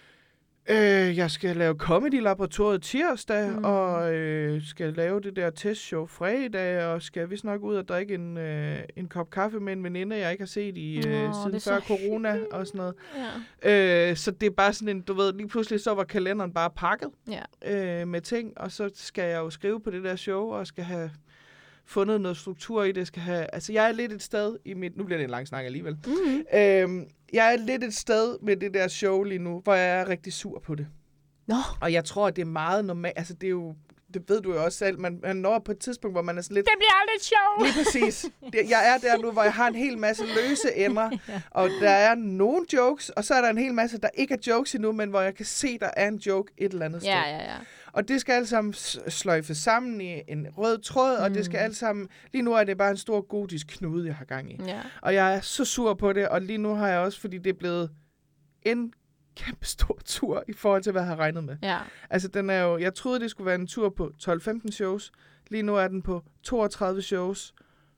øh, jeg skal lave Comedy-laboratoriet tirsdag, mm. og øh, skal lave det der testshow fredag, og skal vist nok ud og drikke en, øh, en kop kaffe med en veninde, jeg ikke har set i øh, oh, siden før corona hyggeligt. Og sådan noget. Ja. Øh, så det er bare sådan en, du ved, lige pludselig så var kalenderen bare pakket ja. øh, med ting, og så skal jeg jo skrive på det der show, og skal have fundet noget struktur i det. Skal have, altså, jeg er lidt et sted i mit... Nu bliver det en lang snak alligevel. Mm-hmm. Øhm, jeg er lidt et sted med det der show lige nu, hvor jeg er rigtig sur på det. Nå. Og jeg tror, det er meget normalt. Altså, det er jo... Det ved du jo også selv. Man, man når på et tidspunkt, hvor man er sådan lidt... Det bliver aldrig et show! Lige præcis. Jeg er der nu, hvor jeg har en hel masse løse ender, ja. Og der er nogle jokes, og så er der en hel masse, der ikke er jokes endnu, men hvor jeg kan se, der er en joke et eller andet sted. Ja, ja, ja. Og det skal alt sammen sløjfe sammen i en rød tråd, mm. og det skal alt sammen... Lige nu er det bare en stor gotisk knude, jeg har gang i. Ja. Og jeg er så sur på det, og lige nu har jeg også, fordi det er blevet en kæmpe stor tur i forhold til, hvad jeg har regnet med. Ja. Altså, den er jo... Jeg troede, det skulle være en tur på tolv femten shows. Lige nu er den på toogtredive shows.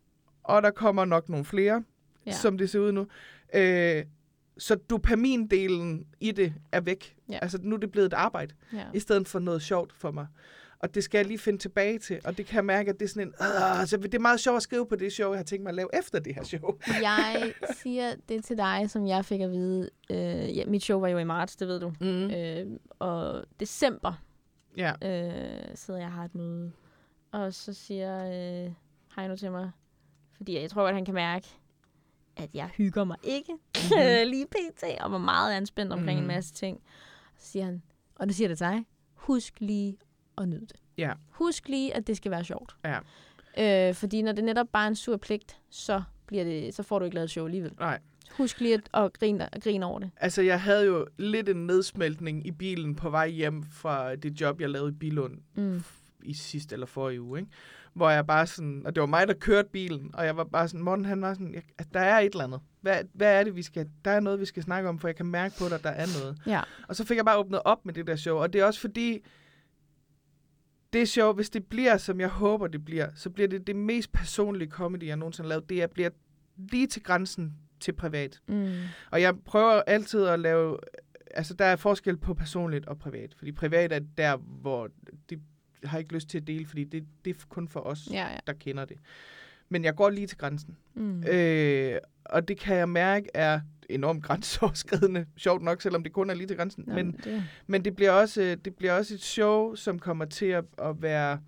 Og der kommer nok nogle flere, ja. Som det ser ud nu. Øh, så dopamindelen i det er væk. Ja. Altså, nu er det blevet et arbejde, ja. I stedet for noget sjovt for mig. Og det skal jeg lige finde tilbage til. Og det kan jeg mærke, at det er sådan en... Øh, altså, det er meget sjovt at skrive på det show, jeg har tænkt mig at lave efter det her show. Jeg siger det til dig, som jeg fik at vide. Øh, ja, mit show var jo i marts, det ved du. Mm. Øh, og december ja. øh, sidder jeg og har et møde. Og så siger øh, Heino til mig, fordi jeg tror godt, han kan mærke, at jeg hygger mig ikke mm-hmm. lige pt. Og var meget anspændt omkring mm-hmm. en masse ting. Så siger han, og det siger det til dig, husk lige at nyde det. Ja. Husk lige, at det skal være sjovt. Ja. Øh, fordi når det netop bare er en sur pligt, så, bliver det, så får du ikke lavet et show alligevel. Nej. Husk lige at, at, grine, at grine over det. Altså, jeg havde jo lidt en nedsmeltning i bilen på vej hjem fra det job, jeg lavede i Billund mm. i sidste eller forrige uge, ikke? Hvor jeg bare sådan, og det var mig, der kørte bilen, og jeg var bare sådan, Morten, han var sådan, jeg, at der er et eller andet. Hvad, hvad er det, vi skal, der er noget, vi skal snakke om, for jeg kan mærke på dig, at der er noget. Ja. Og så fik jeg bare åbnet op med det der show, og det er også fordi, det show, hvis det bliver, som jeg håber, det bliver, så bliver det det mest personlige comedy, jeg nogensinde har lavet. Det er, bliver lige til grænsen til privat. Mm. Og jeg prøver altid at lave, altså der er forskel på personligt og privat, fordi privat er der, hvor de har ikke lyst til at dele, fordi det, det er kun for os, ja, ja. Der kender det. Men jeg går lige til grænsen. Mm. Øh, og det kan jeg mærke er enormt grænseoverskridende, sjovt nok, selvom det kun er lige til grænsen. Nå, men, det. men det bliver også det bliver også et show, som kommer til at, at være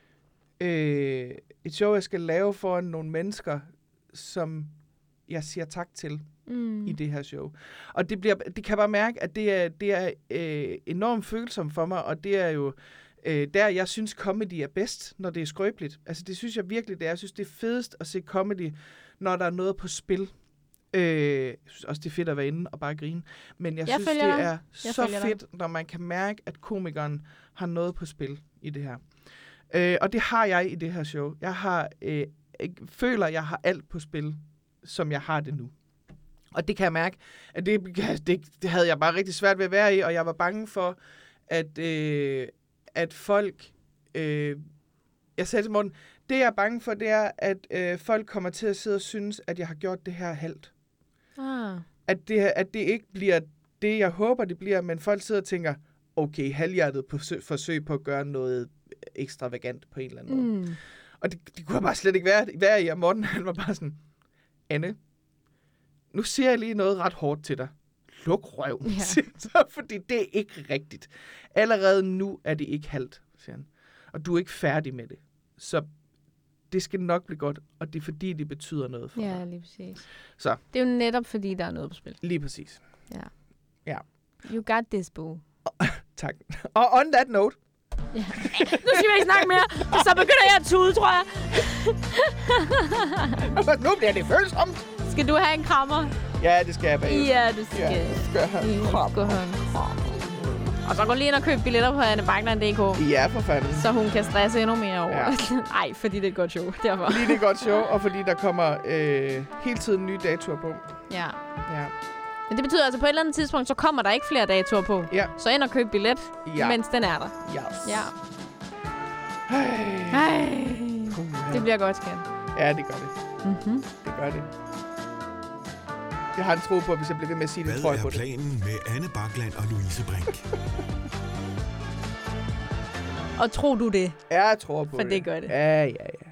øh, et show, jeg skal lave for nogle mennesker, som jeg siger tak til mm. i det her show. Og det bliver, det kan bare mærke, at det er, det er øh, enormt følsomt for mig, og det er jo øh, der, jeg synes, comedy er bedst, når det er skrøbeligt. Altså, det synes jeg virkelig, det er. Jeg synes, det er fedest at se comedy, når der er noget på spil. Øh, jeg synes også, det er fedt at være inde og bare grine. Men jeg, jeg synes, det dig. er jeg så fedt, dig. Når man kan mærke, at komikeren har noget på spil i det her. Øh, og det har jeg i det her show. Jeg har, øh, jeg føler, jeg har alt på spil, som jeg har det nu. Og det kan jeg mærke, at det, det, det havde jeg bare rigtig svært ved at være i, og jeg var bange for, at, øh, at folk... Øh, jeg sagde til Morten, det jeg er bange for, det er, at øh, folk kommer til at sidde og synes, at jeg har gjort det her halvt. Ah. At, det, at det ikke bliver det, jeg håber, det bliver, men folk sidder og tænker, okay, halvhjertet på forsøg på at gøre noget ekstravagant på en eller anden måde. Mm. Og det, det kunne bare slet ikke være, være i, og Morten, han var bare sådan, Anne, nu siger jeg lige noget ret hårdt til dig. Luk røven, ja. så, fordi det er ikke rigtigt. Allerede nu er det ikke halvt, siger han. Og du er ikke færdig med det. Så det skal nok blive godt, og det er fordi, det betyder noget for ja, dig. Ja, lige præcis. Så. Det er jo netop fordi, der er noget på spil. Lige præcis. Ja. Ja. You got this, boo. Tak. Og on that note. Ja. Nu skal vi ikke snakke mere, for så begynder jeg at tude, tror jeg. Nu bliver det følsomt. Skal du have en krammer? Ja, det skal jeg bagefter. Ja, du skal. Ja, det skal jeg have en krammer. Du skal have en krammer. Og så gå lige ind og købe billetter på anne bakland punktum d k. Ja, for fanden. Så hun kan stresse endnu mere over. Ja. Nej, fordi det er et godt show. Derfor. Fordi det er et godt show, og fordi der kommer øh, hele tiden nye datoer på. Ja. Ja. Men det betyder altså, på et eller andet tidspunkt, så kommer der ikke flere datoer på. Ja. Så ind og køb billet, Ja. mens den er der. Yes. Ja. Hey. Ej. Uh, Det bliver godt, skat. Ja, det gør det. Mm-hmm. Det gør det. Jeg har en tro på, at hvis jeg bliver ved med at sige det, Hvad tror jeg er på det. planen med Anne Bakland og Louise Brink? Og tror du det? Ja, jeg tror på For det. det gør det. Ja, ja, ja.